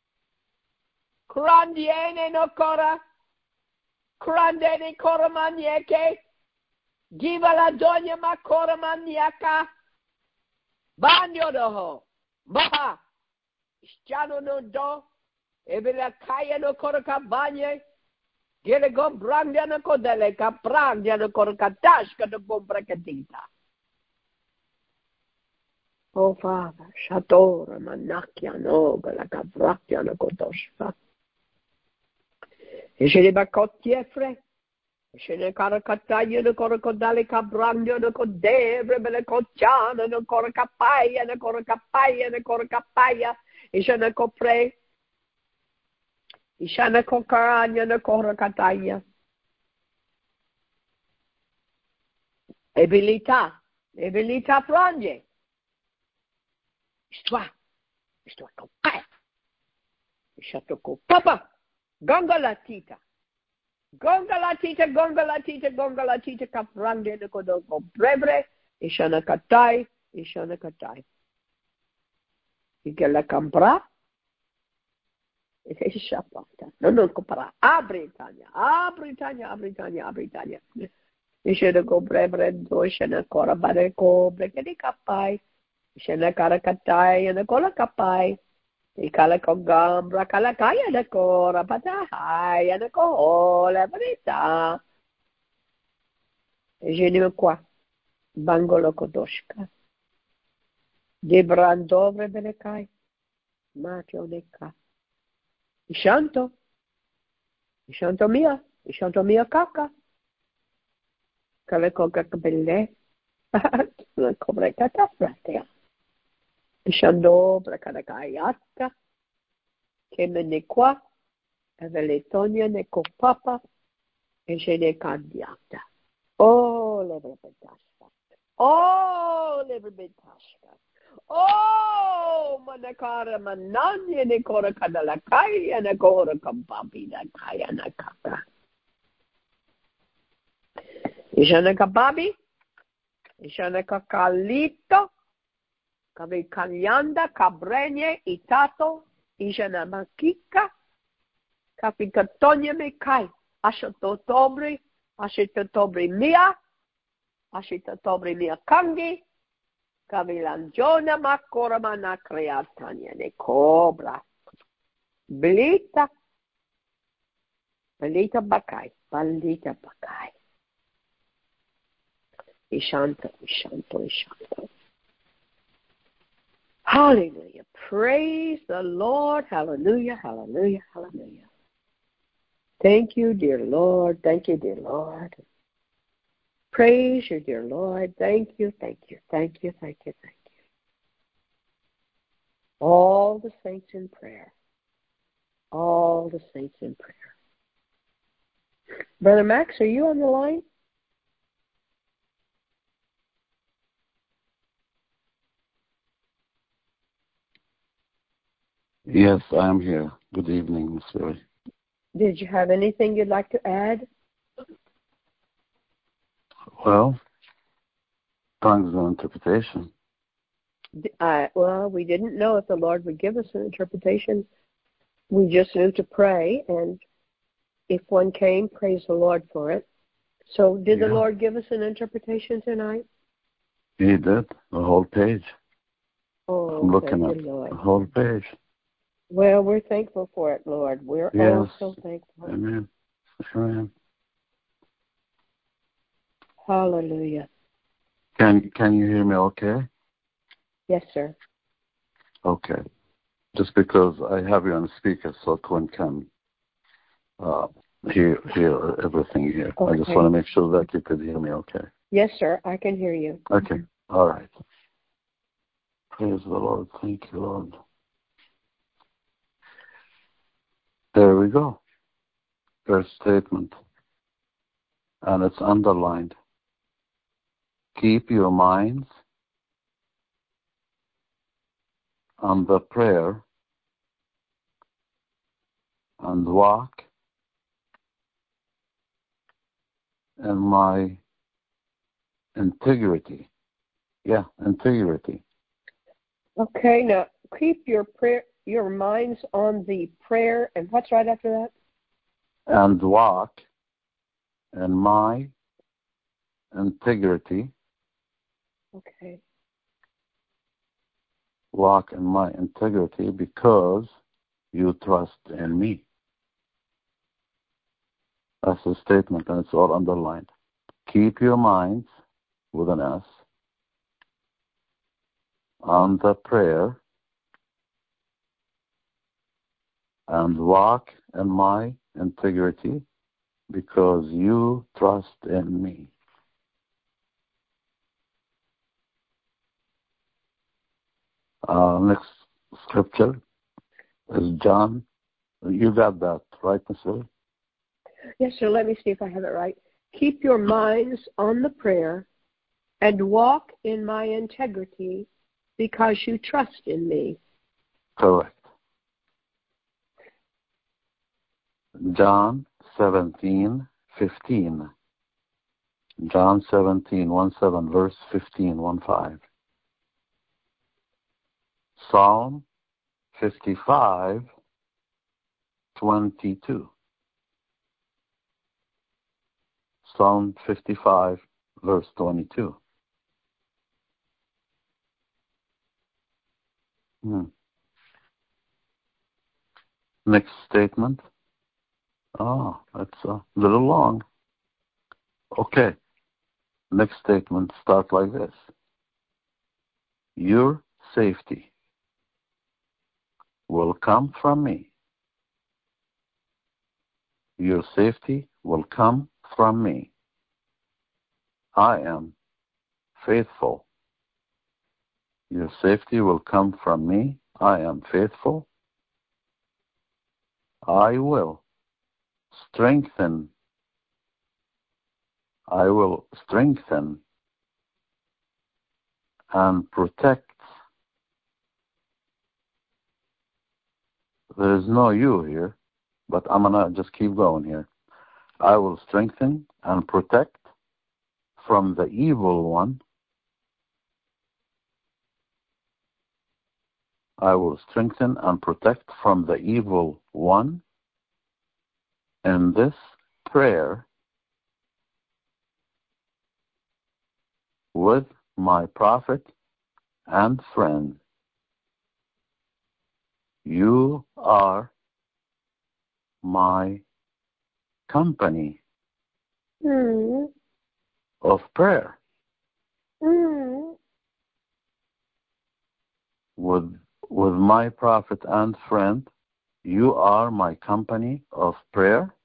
Krandiene no kora. Krandeni kora manieke. Giva la dogna ma cora maniaca. Bagno doho. Maha. Stiano no do. Ebe la kaya no cora cabagne. Gele go brandiano codele caprandiano cora catashka no compra catita. Oh Father, shatora manacchia no, la capracchia no cotoshka. E se le baccotti e fre. Se ne caracataia, ne coracodale cabrangio, ne codebre, ne cocciana, ne coracapaia, ne coracapaia, ne coracapaia, e se ne copre, e se ne cocaragna, ne coracataia. Abilità, abilità frange. Histoire, histoire copre. Chateau copapa, ganga la tita. Gonga la tita, gonga la tita, gonga la tita, caprande de codoco brebre, Ishanakatai, Ishanakatai. Igala Cambra, Ishapata. No, no, Compara. A Britannia, A Britannia, A Britannia, A Britannia. Ishanako Brebre, Doshanakora Bareko, Brekadi Kapai, Ishanakarai, and the Kola Kapai. Ikala Kogambra, Kalakaya, the Kora, Patahai, and the Kola, Brita. Je ne quoi, Bangolo Kodoshka. Debrandovre Benekai, Matio Neka. Ishanto, Ishanto mia, Ishanto mia Kaka. Kalekoga Kabele, Cobre Catafratea. Ishando Bracadacayata, Kemenekwa, Eveletonia Necopapa, and Gene Candiata. Oh, Leverbetashka. Oh, Leverbetashka. Oh, Manakara Mananya Necora Cadalakai and a Gora Kampabi, that Kayana Kaka. Ishanaka Babi, Ishanaka Kalito. Kavikanyanda, Cabrenye, Itato, Ijanamakika, Kapikatonya Mekai, Ashototobri, Ashitotobri Mia, Ashitotobri Mia Kangi, Kavilanjona Makoramana Creatanya, de Cobra, Belita, Belita Bakai, Balita Bakai, Ishanto, Ishanto, Ishanto. Hallelujah. Praise the Lord. Hallelujah, hallelujah, hallelujah. Thank you, dear Lord. Thank you, dear Lord. Praise you, dear Lord. Thank you, thank you, thank you, thank you, thank you. All the saints in prayer. All the saints in prayer. Brother Max, are you on the line? Yes, I am here. Good evening, Miss Mary. Did you have anything you'd like to add? Well, tongues and interpretation. Uh, well, we didn't know if the Lord would give us an interpretation. We just knew to pray, and if one came, praise the Lord for it. So did yeah. the Lord give us an interpretation tonight? He did, the whole page. Oh, I'm looking thank at you, Lord. the whole page. Well, we're thankful for it, Lord. We're yes. also thankful. Amen. Sure am. Hallelujah. Can Can you hear me okay? Yes, sir. Okay. Just because I have you on speaker so Quinn can uh, hear, hear everything here. Okay. I just want to make sure that you could hear me okay. Yes, sir. I can hear you. Okay. All right. Praise the Lord. Thank you, Lord. There we go. First statement. And it's underlined. Keep your minds on the prayer and walk in my integrity. Yeah, integrity. Okay, now keep your prayer, your minds on the prayer, and what's right after that? And walk in my integrity. Okay. Walk in my integrity because you trust in me. That's the statement, and it's all underlined. Keep your minds, with an S, on the prayer and walk in my integrity because you trust in me. Uh, next scripture is John. You got that, right, Mister Yes, sir. Let me see if I have it right. Keep your minds on the prayer and walk in my integrity because you trust in me. Correct. John seventeen fifteen. John seventeen, one seven, verse fifteen, one five. Psalm fifty-five, twenty-two. Psalm fifty-five, verse twenty-two. Hmm. Next statement. Oh, that's a little long. Okay. Next statement starts like this. Your safety will come from me. Your safety will come from me. I am faithful. Your safety will come from me. I am faithful. I will strengthen. I will strengthen and protect. There is no you here, but I'm going to just keep going here. I will strengthen and protect from the evil one. I will strengthen and protect from the evil one. And this prayer with my prophet and friend, you are my company Mm. of prayer. Mm. With, with my prophet and friend, you are my company of prayer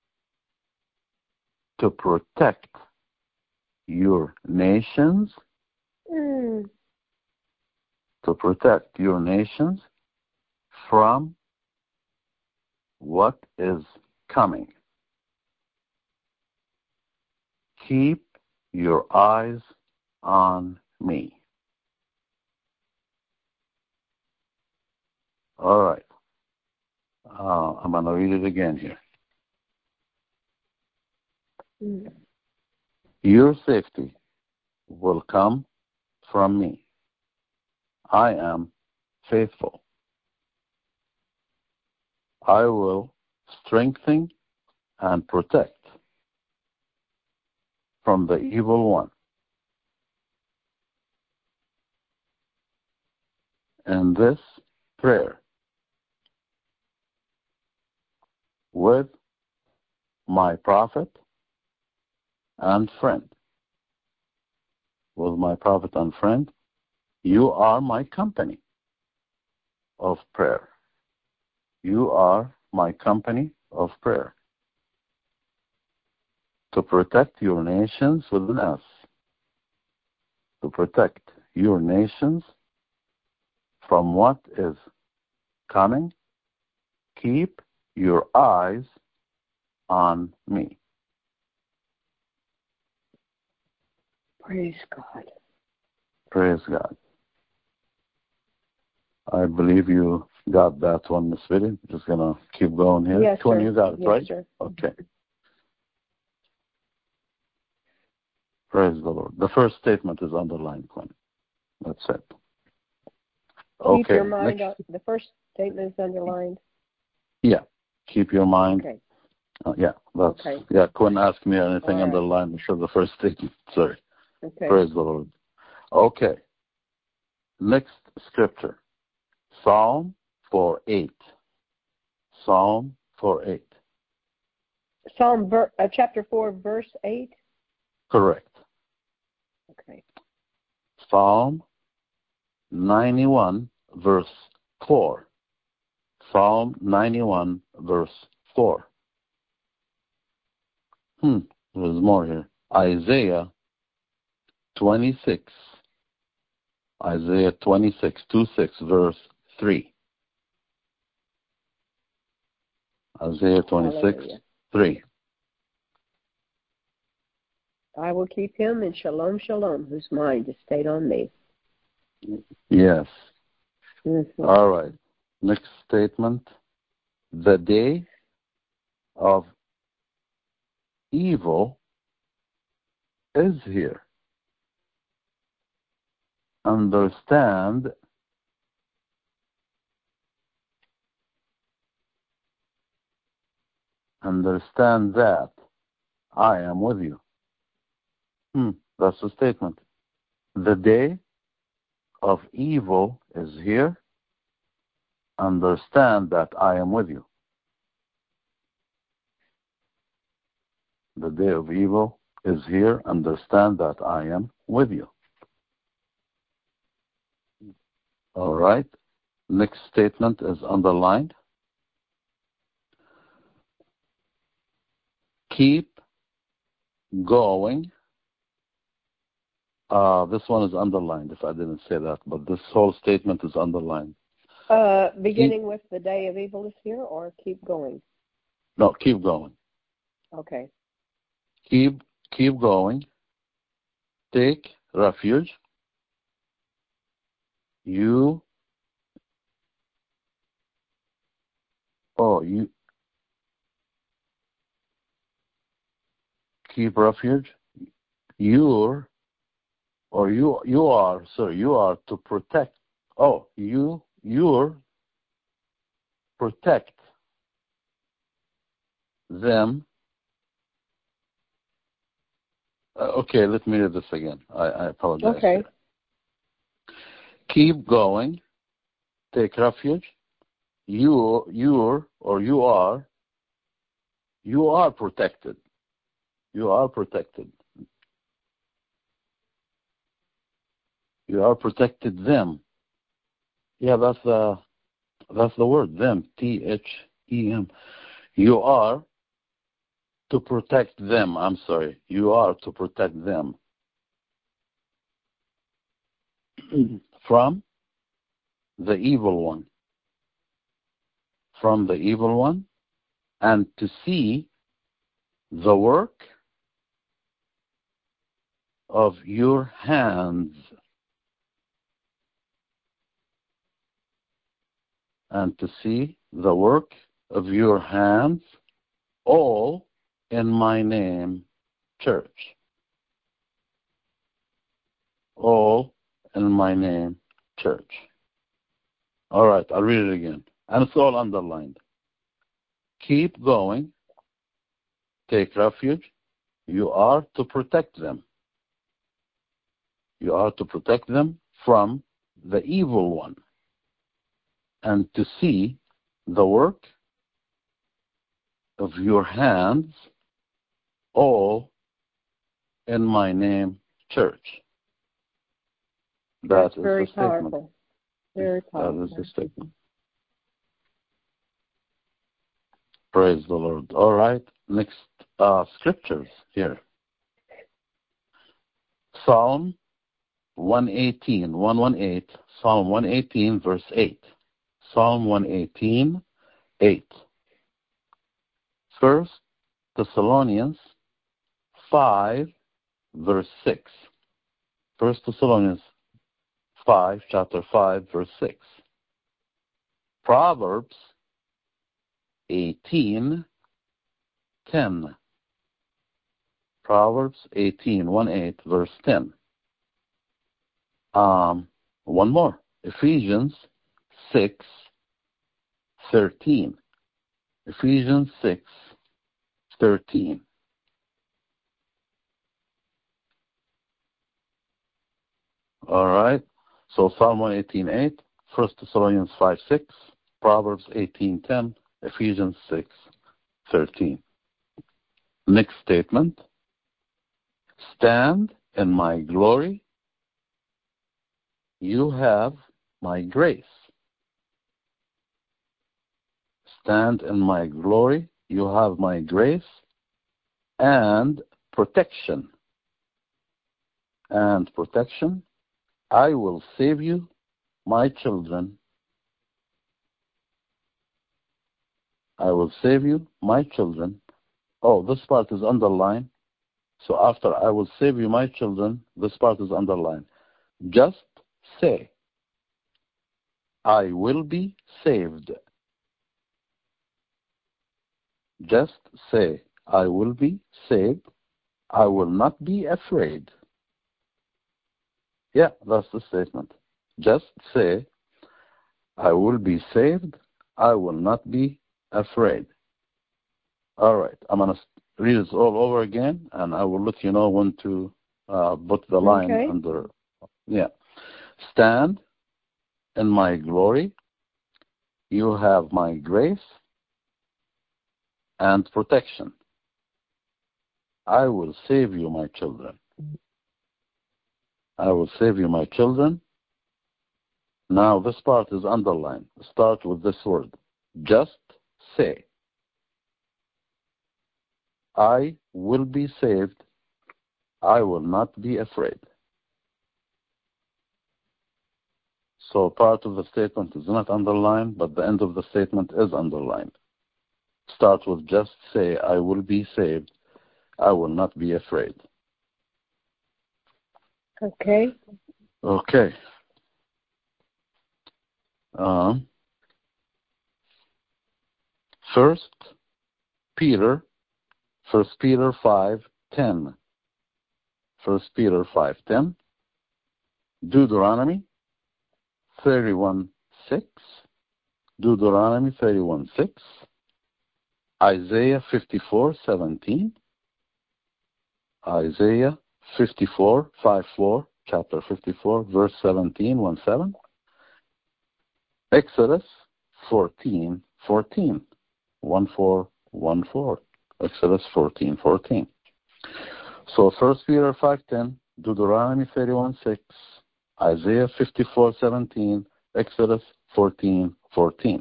to protect your nations, Mm. to protect your nations from what is coming. Keep your eyes on me. All right. Uh, I'm going to read it again here. Mm. Your safety will come from me. I am faithful. I will strengthen and protect from the evil one. And this prayer with my prophet and friend, with my prophet and friend, you are my company of prayer. You are my company of prayer to protect your nations within us, to protect your nations from what is coming. Keep your eyes on me. Praise God. Praise God. I believe you got that one, Miss Vivian. Just going to keep going here. Yes, Twin, sir. you got it, Yes, right? sir. Okay. Praise the Lord. The first statement is underlined, Quinn. That's it. Okay. Keep your mind next. on, the first statement is underlined. Yeah. Keep your mind. Okay. Uh, yeah. That's, Okay. yeah, Quinn asked me anything All right. underlined. I'm sure the first statement. Sorry. Okay. Praise the Lord. Okay. Next scripture. Psalm four eight. Psalm four eight. Psalm ver- uh, chapter four, verse eight. Correct. Okay. Psalm ninety-one, verse four. Psalm ninety-one, verse four. Hmm, there's more here. Isaiah twenty-six. Isaiah twenty-six, twenty-six, verse three. Isaiah twenty-six, Hallelujah. three. I will keep him in shalom, shalom, whose mind is stayed on me. Yes. Mm-hmm. All right. Next statement. The day of evil is here. Understand understand that I am with you. Hmm, that's the statement. The day of evil is here. Understand that I am with you. The day of evil is here. Understand that I am with you. All right. Next statement is underlined. Keep going. Uh, this one is underlined, if I didn't say that, but this whole statement is underlined. Uh, beginning keep, with the day of evil is here, or keep going? No, keep going. Okay. Keep keep going. Take refuge. You. Oh, you. Keep refuge. You're, or you you are. Sorry, you are to protect. Oh, you you're protect them. Uh, okay, let me read this again. I, I apologize. Okay. Here. Keep going. Take refuge. You, you're, or you are, you are protected. You are protected. You are protected them. Yeah, that's the that's the word, them. T H E M. You are to protect them. I'm sorry. You are to protect them from the evil one. From the evil one, and to see the work of your hands. And to see the work of your hands, all in my name, church. All in my name, church. All right, I'll read it again. And it's all underlined. Keep going. Take refuge. You are to protect them. You are to protect them from the evil one. And to see the work of your hands, all in my name, church. That That's is very the statement. powerful. Very powerful. That is the statement. Praise the Lord. All right. Next uh, scriptures here. Psalm one eighteen, one eighteen, Psalm one eighteen, verse eight. Psalm one eighteen, eight. First Thessalonians five, verse six. First Thessalonians five, chapter five, verse six. Proverbs eighteen, ten. Proverbs eighteen, one eight, verse ten. Um, one more. Ephesians six, thirteen. Ephesians six, thirteen. All right. So Psalm one eighteen, eight, First Thessalonians five, six, Proverbs eighteen, ten, Ephesians six, thirteen. Next statement. Stand in my glory. You have my grace. Stand in my glory. You have my grace and protection. And protection. I will save you, my children. I will save you, my children. Oh, this part is underlined. So after I will save you, my children, this part is underlined. Just say, I will be saved. Just say, I will be saved. I will not be afraid. Yeah, that's the statement. Just say, I will be saved. I will not be afraid. All right, I'm going to read it all over again, and I will let you know when to uh, put the line Okay. under. Yeah. Stand in my glory. You have my grace and protection. I will save you, my children. I will save you, my children. Now, this part is underlined. Start with this word. Just say, I will be saved. I will not be afraid. So part of the statement is not underlined, but the end of the statement is underlined. Start with just say, I will be saved. I will not be afraid. Okay. Okay. Um, first, Peter, First Peter five ten. First Peter five ten. Deuteronomy thirty-one six. Deuteronomy thirty-one six. Isaiah fifty-four seventeen. Isaiah fifty-four five four. Chapter fifty-four, verse seventeen, one seven. Exodus fourteen fourteen. one four one four. Exodus fourteen fourteen. So First Peter five ten, Deuteronomy thirty-one six, Isaiah fifty-four seventeen, Exodus fourteen fourteen.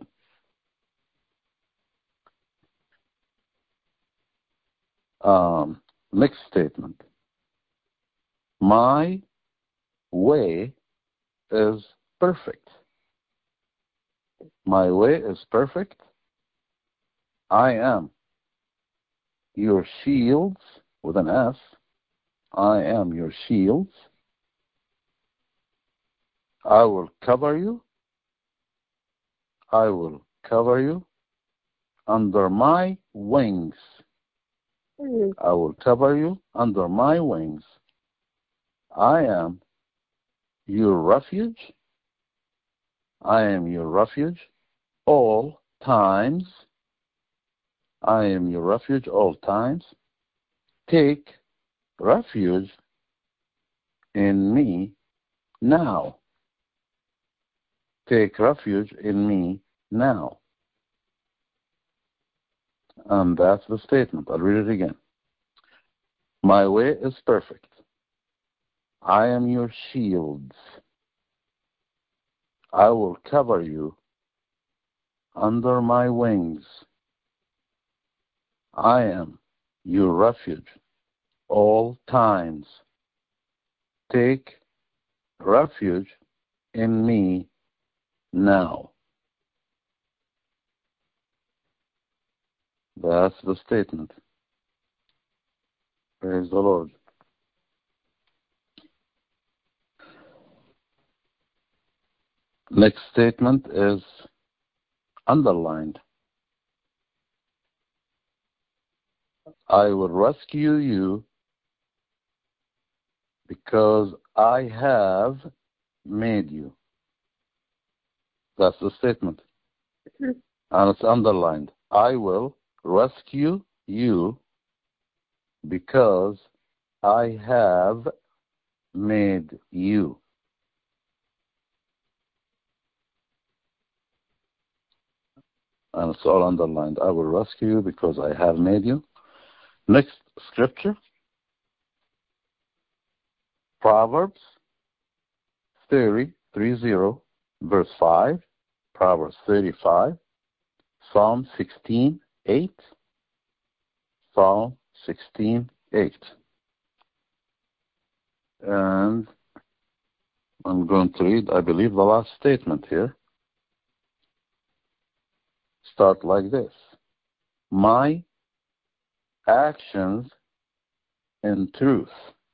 Um, next statement. My way is perfect. My way is perfect. I am your shields with an S. I am your shields. I will cover you. I will cover you under my wings. Mm. I will cover you under my wings. I am your refuge. I am your refuge all times. I am your refuge all times. Take refuge in me now. Take refuge in me now. And that's the statement. I'll read it again. My way is perfect. I am your shields. I will cover you under my wings. I am your refuge all times. Take refuge in me now. That's the statement. Praise the Lord. Next statement is underlined. I will rescue you because I have made you. That's the statement. Mm-hmm. And it's underlined. I will rescue you because I have made you. And it's all underlined. I will rescue you because I have made you. Next scripture. Proverbs thirty, three zero, verse five. Proverbs thirty-five. Psalm sixteen, eight. Psalm sixteen, eight. And I'm going to read, I believe, the last statement here. Start like this. My actions in truth.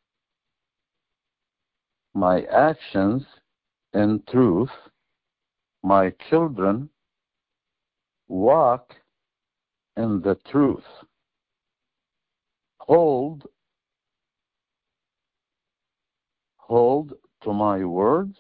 My actions in truth. My children walk in the truth. Hold hold to my words,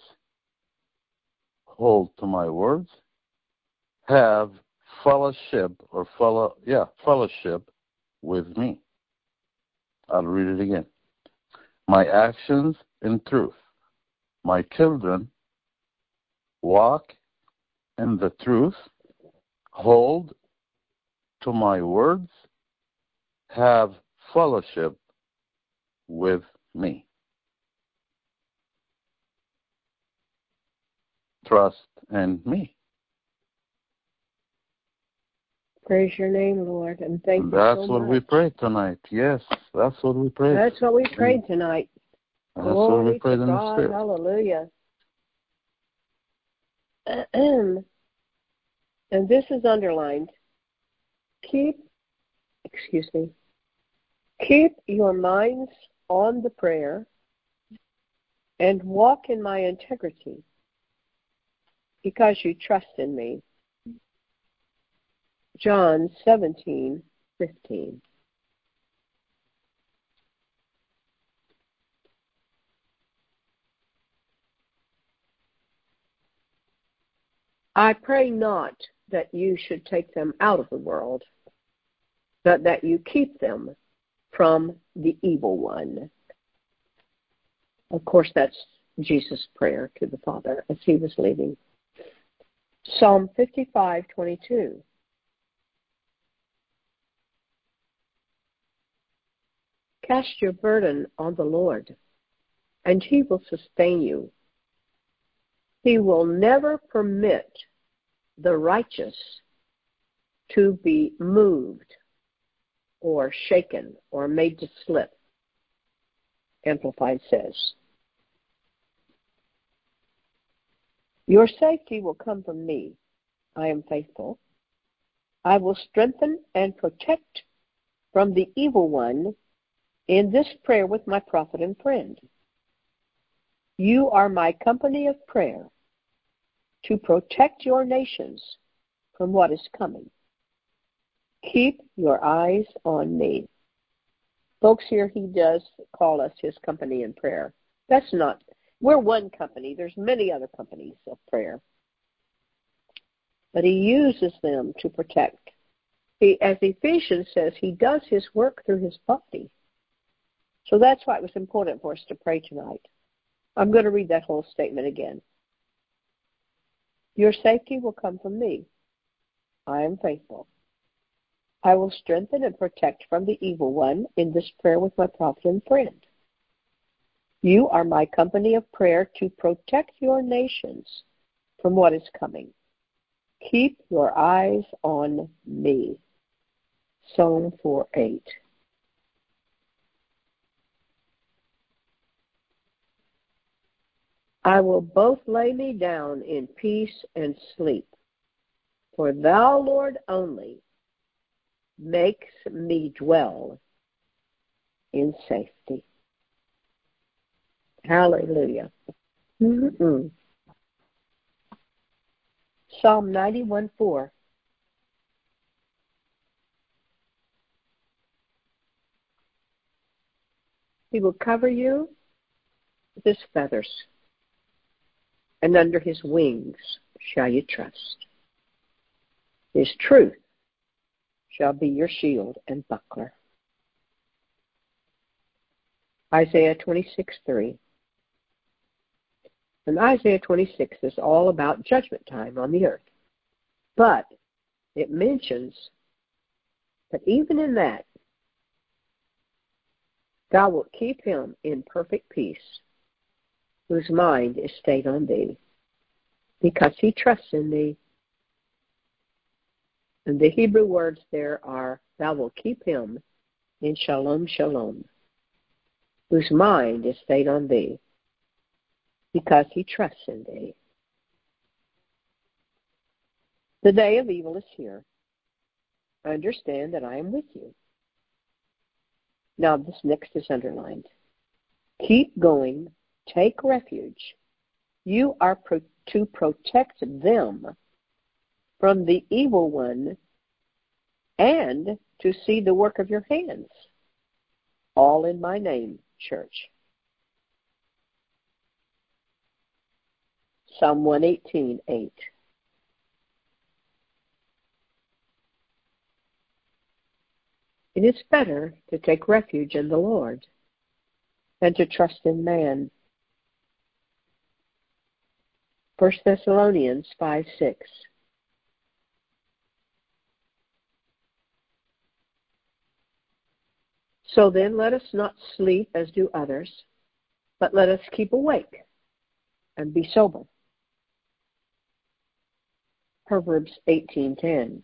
hold to my words, have fellowship or fellow, yeah, fellowship with me. I'll read it again. My actions in truth. My children walk in the truth, hold to my words, have fellowship with me. Trust in me. Praise your name, Lord, and thank And you that's so what much. we prayed tonight. Yes, that's what we prayed. That's what we prayed tonight. That's Glory what we prayed to in the God. Spirit. Hallelujah. And this is underlined. Keep, excuse me, keep your minds on the prayer and walk in my integrity because you trust in me. John seventeen fifteen. I pray not that you should take them out of the world, but that you keep them from the evil one. Of course, that's Jesus' prayer to the Father as he was leaving. Psalm fifty-five twenty-two. Cast your burden on the Lord, and he will sustain you. He will never permit the righteous to be moved or shaken or made to slip. Amplified says, your safety will come from me. I am faithful. I will strengthen and protect from the evil one in this prayer with my prophet and friend. You are my company of prayer to protect your nations from what is coming. Keep your eyes on me. Folks, here he does call us his company in prayer. That's not, we're one company. There's many other companies of prayer. But he uses them to protect. He, as Ephesians says, he does his work through his body. So that's why it was important for us to pray tonight. I'm going to read that whole statement again. Your safety will come from me. I am faithful. I will strengthen and protect from the evil one in this prayer with my prophet and friend. You are my company of prayer to protect your nations from what is coming. Keep your eyes on me. Psalm four eight. I will both lay me down in peace and sleep, for thou, Lord, only makes me dwell in safety. Hallelujah. Mm-hmm. Psalm ninety-one four. He will cover you with his feathers, and under his wings shall you trust. His truth shall be your shield and buckler. Isaiah twenty-six three. And Isaiah twenty-six is all about judgment time on the earth. But it mentions that even in that, thou wilt keep him in perfect peace, whose mind is stayed on thee, because he trusts in thee. And the Hebrew words there are, thou wilt keep him in shalom shalom, whose mind is stayed on thee, because he trusts in thee. The day of evil is here. Understand that I am with you. Now this next is underlined. Keep going. Take refuge. You are pro- to protect them from the evil one and to see the work of your hands. All in my name, church. Psalm one eighteen, eight. It is better to take refuge in the Lord than to trust in man. First Thessalonians five, six. So then let us not sleep as do others, but let us keep awake and be sober. Proverbs eighteen, ten.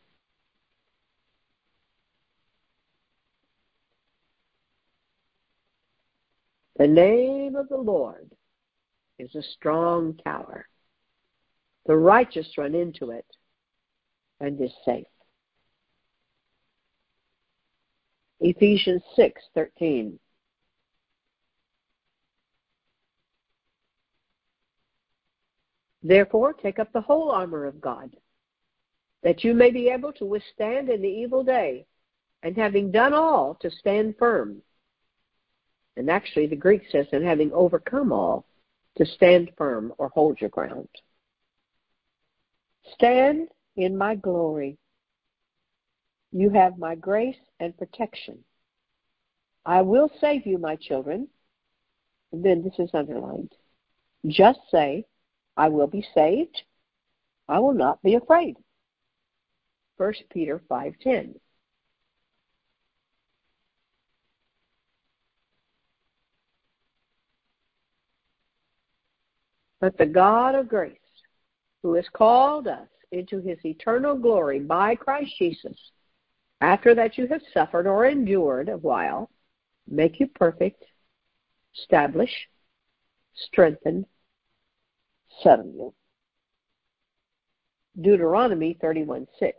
The name of the Lord is a strong tower. The righteous run into it and is safe. Ephesians six, thirteen. Therefore, take up the whole armor of God, that you may be able to withstand in the evil day, and having done all, to stand firm. And actually, the Greek says, and having overcome all, to stand firm or hold your ground. Stand in my glory. You have my grace and protection. I will save you, my children. And then this is underlined. Just say, I will be saved. I will not be afraid. First Peter five, ten. But the God of grace, who has called us into his eternal glory by Christ Jesus, after that you have suffered or endured a while, make you perfect, establish, strengthen, settle you. Deuteronomy thirty-one, six.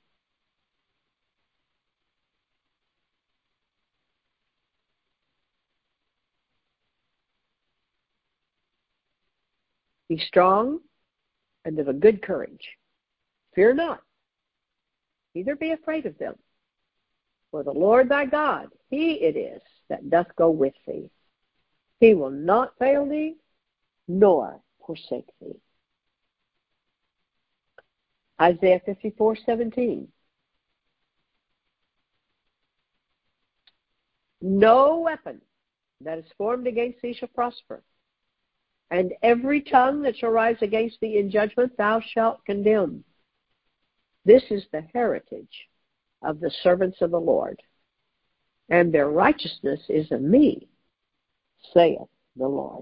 Be strong and of a good courage. Fear not, neither be afraid of them. For the Lord thy God, he it is that doth go with thee. He will not fail thee, nor forsake thee. Isaiah fifty-four, seventeen. No weapon that is formed against thee shall prosper, and every tongue that shall rise against thee in judgment thou shalt condemn. This is the heritage of the servants of the Lord, and their righteousness is of me, saith the Lord.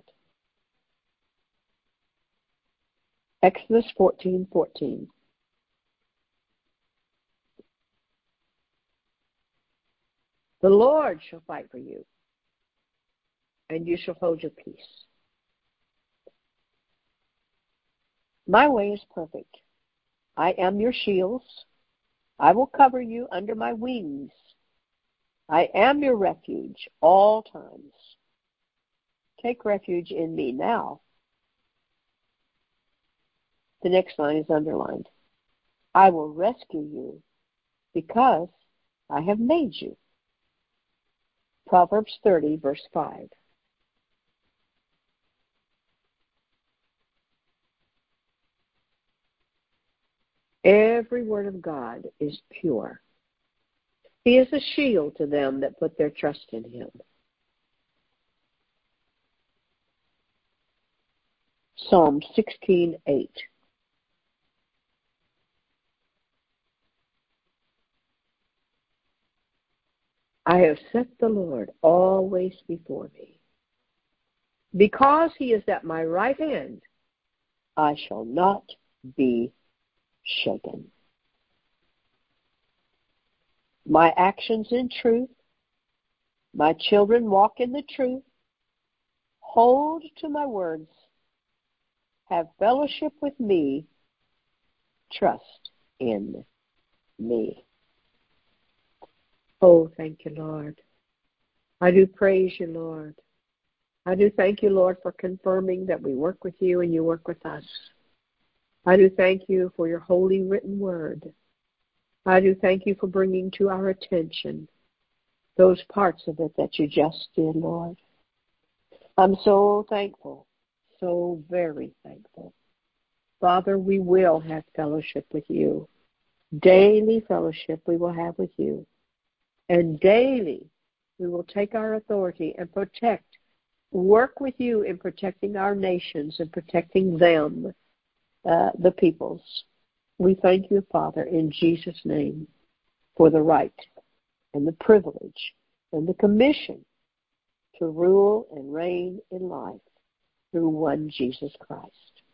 Exodus fourteen, fourteen. The Lord shall fight for you, and you shall hold your peace. My way is perfect. I am your shields. I will cover you under my wings. I am your refuge all times. Take refuge in me now. The next line is underlined. I will rescue you because I have made you. Proverbs thirty, verse five. Every word of God is pure. He is a shield to them that put their trust in him. Psalm sixteen, eight. I have set the Lord always before me. Because he is at my right hand, I shall not be shaken. My actions in truth, my children walk in the truth, hold to my words, have fellowship with me, trust in me. Oh, thank you, Lord. I do praise you, Lord. I do thank you, Lord, for confirming that we work with you and you work with us. I do thank you for your holy written word. I do thank you for bringing to our attention those parts of it that you just did, Lord. I'm so thankful, so very thankful. Father, we will have fellowship with you. Daily fellowship we will have with you. And daily we will take our authority and protect, work with you in protecting our nations and protecting them, uh, the peoples. We thank you, Father, in Jesus' name, for the right and the privilege and the commission to rule and reign in life through one Jesus Christ.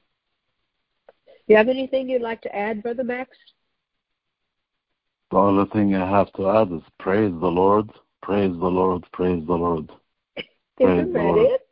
You have anything you'd like to add, Brother Max? The only thing I have to add is praise the Lord, praise the Lord, praise the Lord. Praise Isn't the that Lord. it?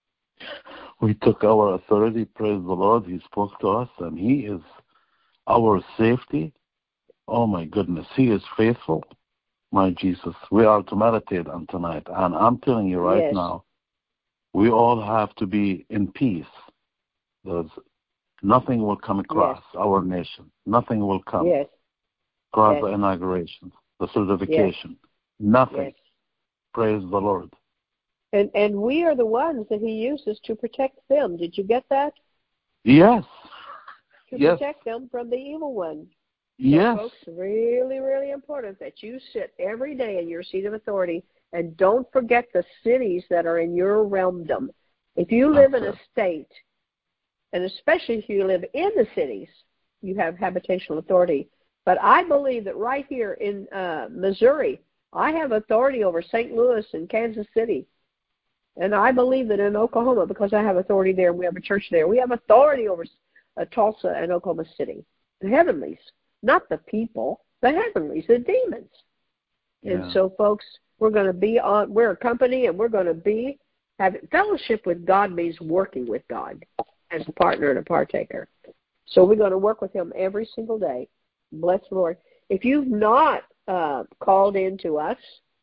We took our authority, praise the Lord. He spoke to us, and He is our safety. Oh, my goodness. He is faithful. My Jesus, we are to meditate on tonight. And I'm telling you right Yes. now, we all have to be in peace. There's nothing will come across Yes. our nation. Nothing will come Yes. across Yes. the inauguration, the certification. Nothing. Yes. Praise the Lord. And and we are the ones that he uses to protect them. Did you get that? Yes. To Yes. protect them from the evil one. So, Yes. folks, really, really important that you sit every day in your seat of authority, and don't forget the cities that are in your realmdom. If you live That's in a it. state, and especially if you live in the cities, you have habitational authority. But I believe that right here in uh, Missouri, I have authority over Saint Louis and Kansas City. And I believe that in Oklahoma, because I have authority there, and we have a church there, we have authority over uh, Tulsa and Oklahoma City. The heavenlies, not the people, the heavenlies, the demons. Yeah. And so, folks, we're going to be on, we're a company, and we're going to be, having fellowship with God means working with God as a partner and a partaker. So we're going to work with him every single day. Bless the Lord. If you've not uh, called in to us,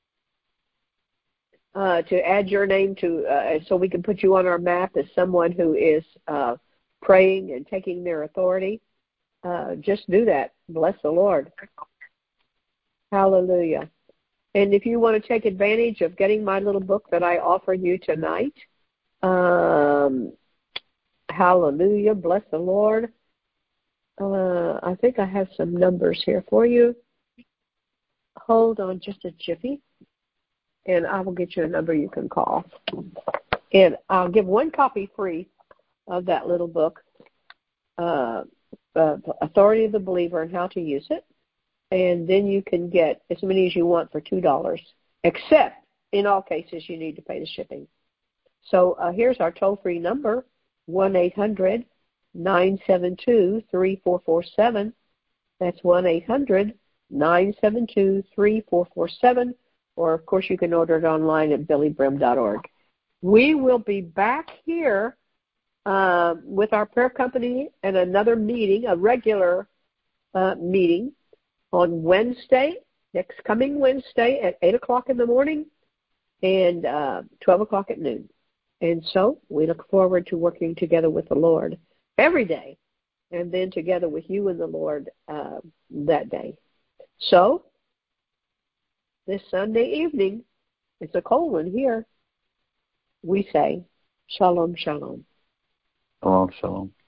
Uh, to add your name to, uh, so we can put you on our map as someone who is uh, praying and taking their authority, uh, just do that. Bless the Lord. Hallelujah. And if you want to take advantage of getting my little book that I offer you tonight, um, hallelujah, bless the Lord. Uh, I think I have some numbers here for you. Hold on just a jiffy, and I will get you a number you can call. And I'll give one copy free of that little book, uh, uh, Authority of the Believer and How to Use It. And then you can get as many as you want for two dollars, except in all cases you need to pay the shipping. So uh, here's our toll-free number, one eight hundred nine seven two three four four seven. That's one eight hundred nine seven two three four four seven. Or, of course, you can order it online at billy brim dot org. We will be back here uh, with our prayer company and another meeting, a regular uh, meeting, on Wednesday, next coming Wednesday at eight o'clock in the morning and uh, twelve o'clock at noon. And so we look forward to working together with the Lord every day, and then together with you and the Lord uh, that day. So, this Sunday evening, it's a cold one here, we say, Shalom, Shalom. Shalom, shalom.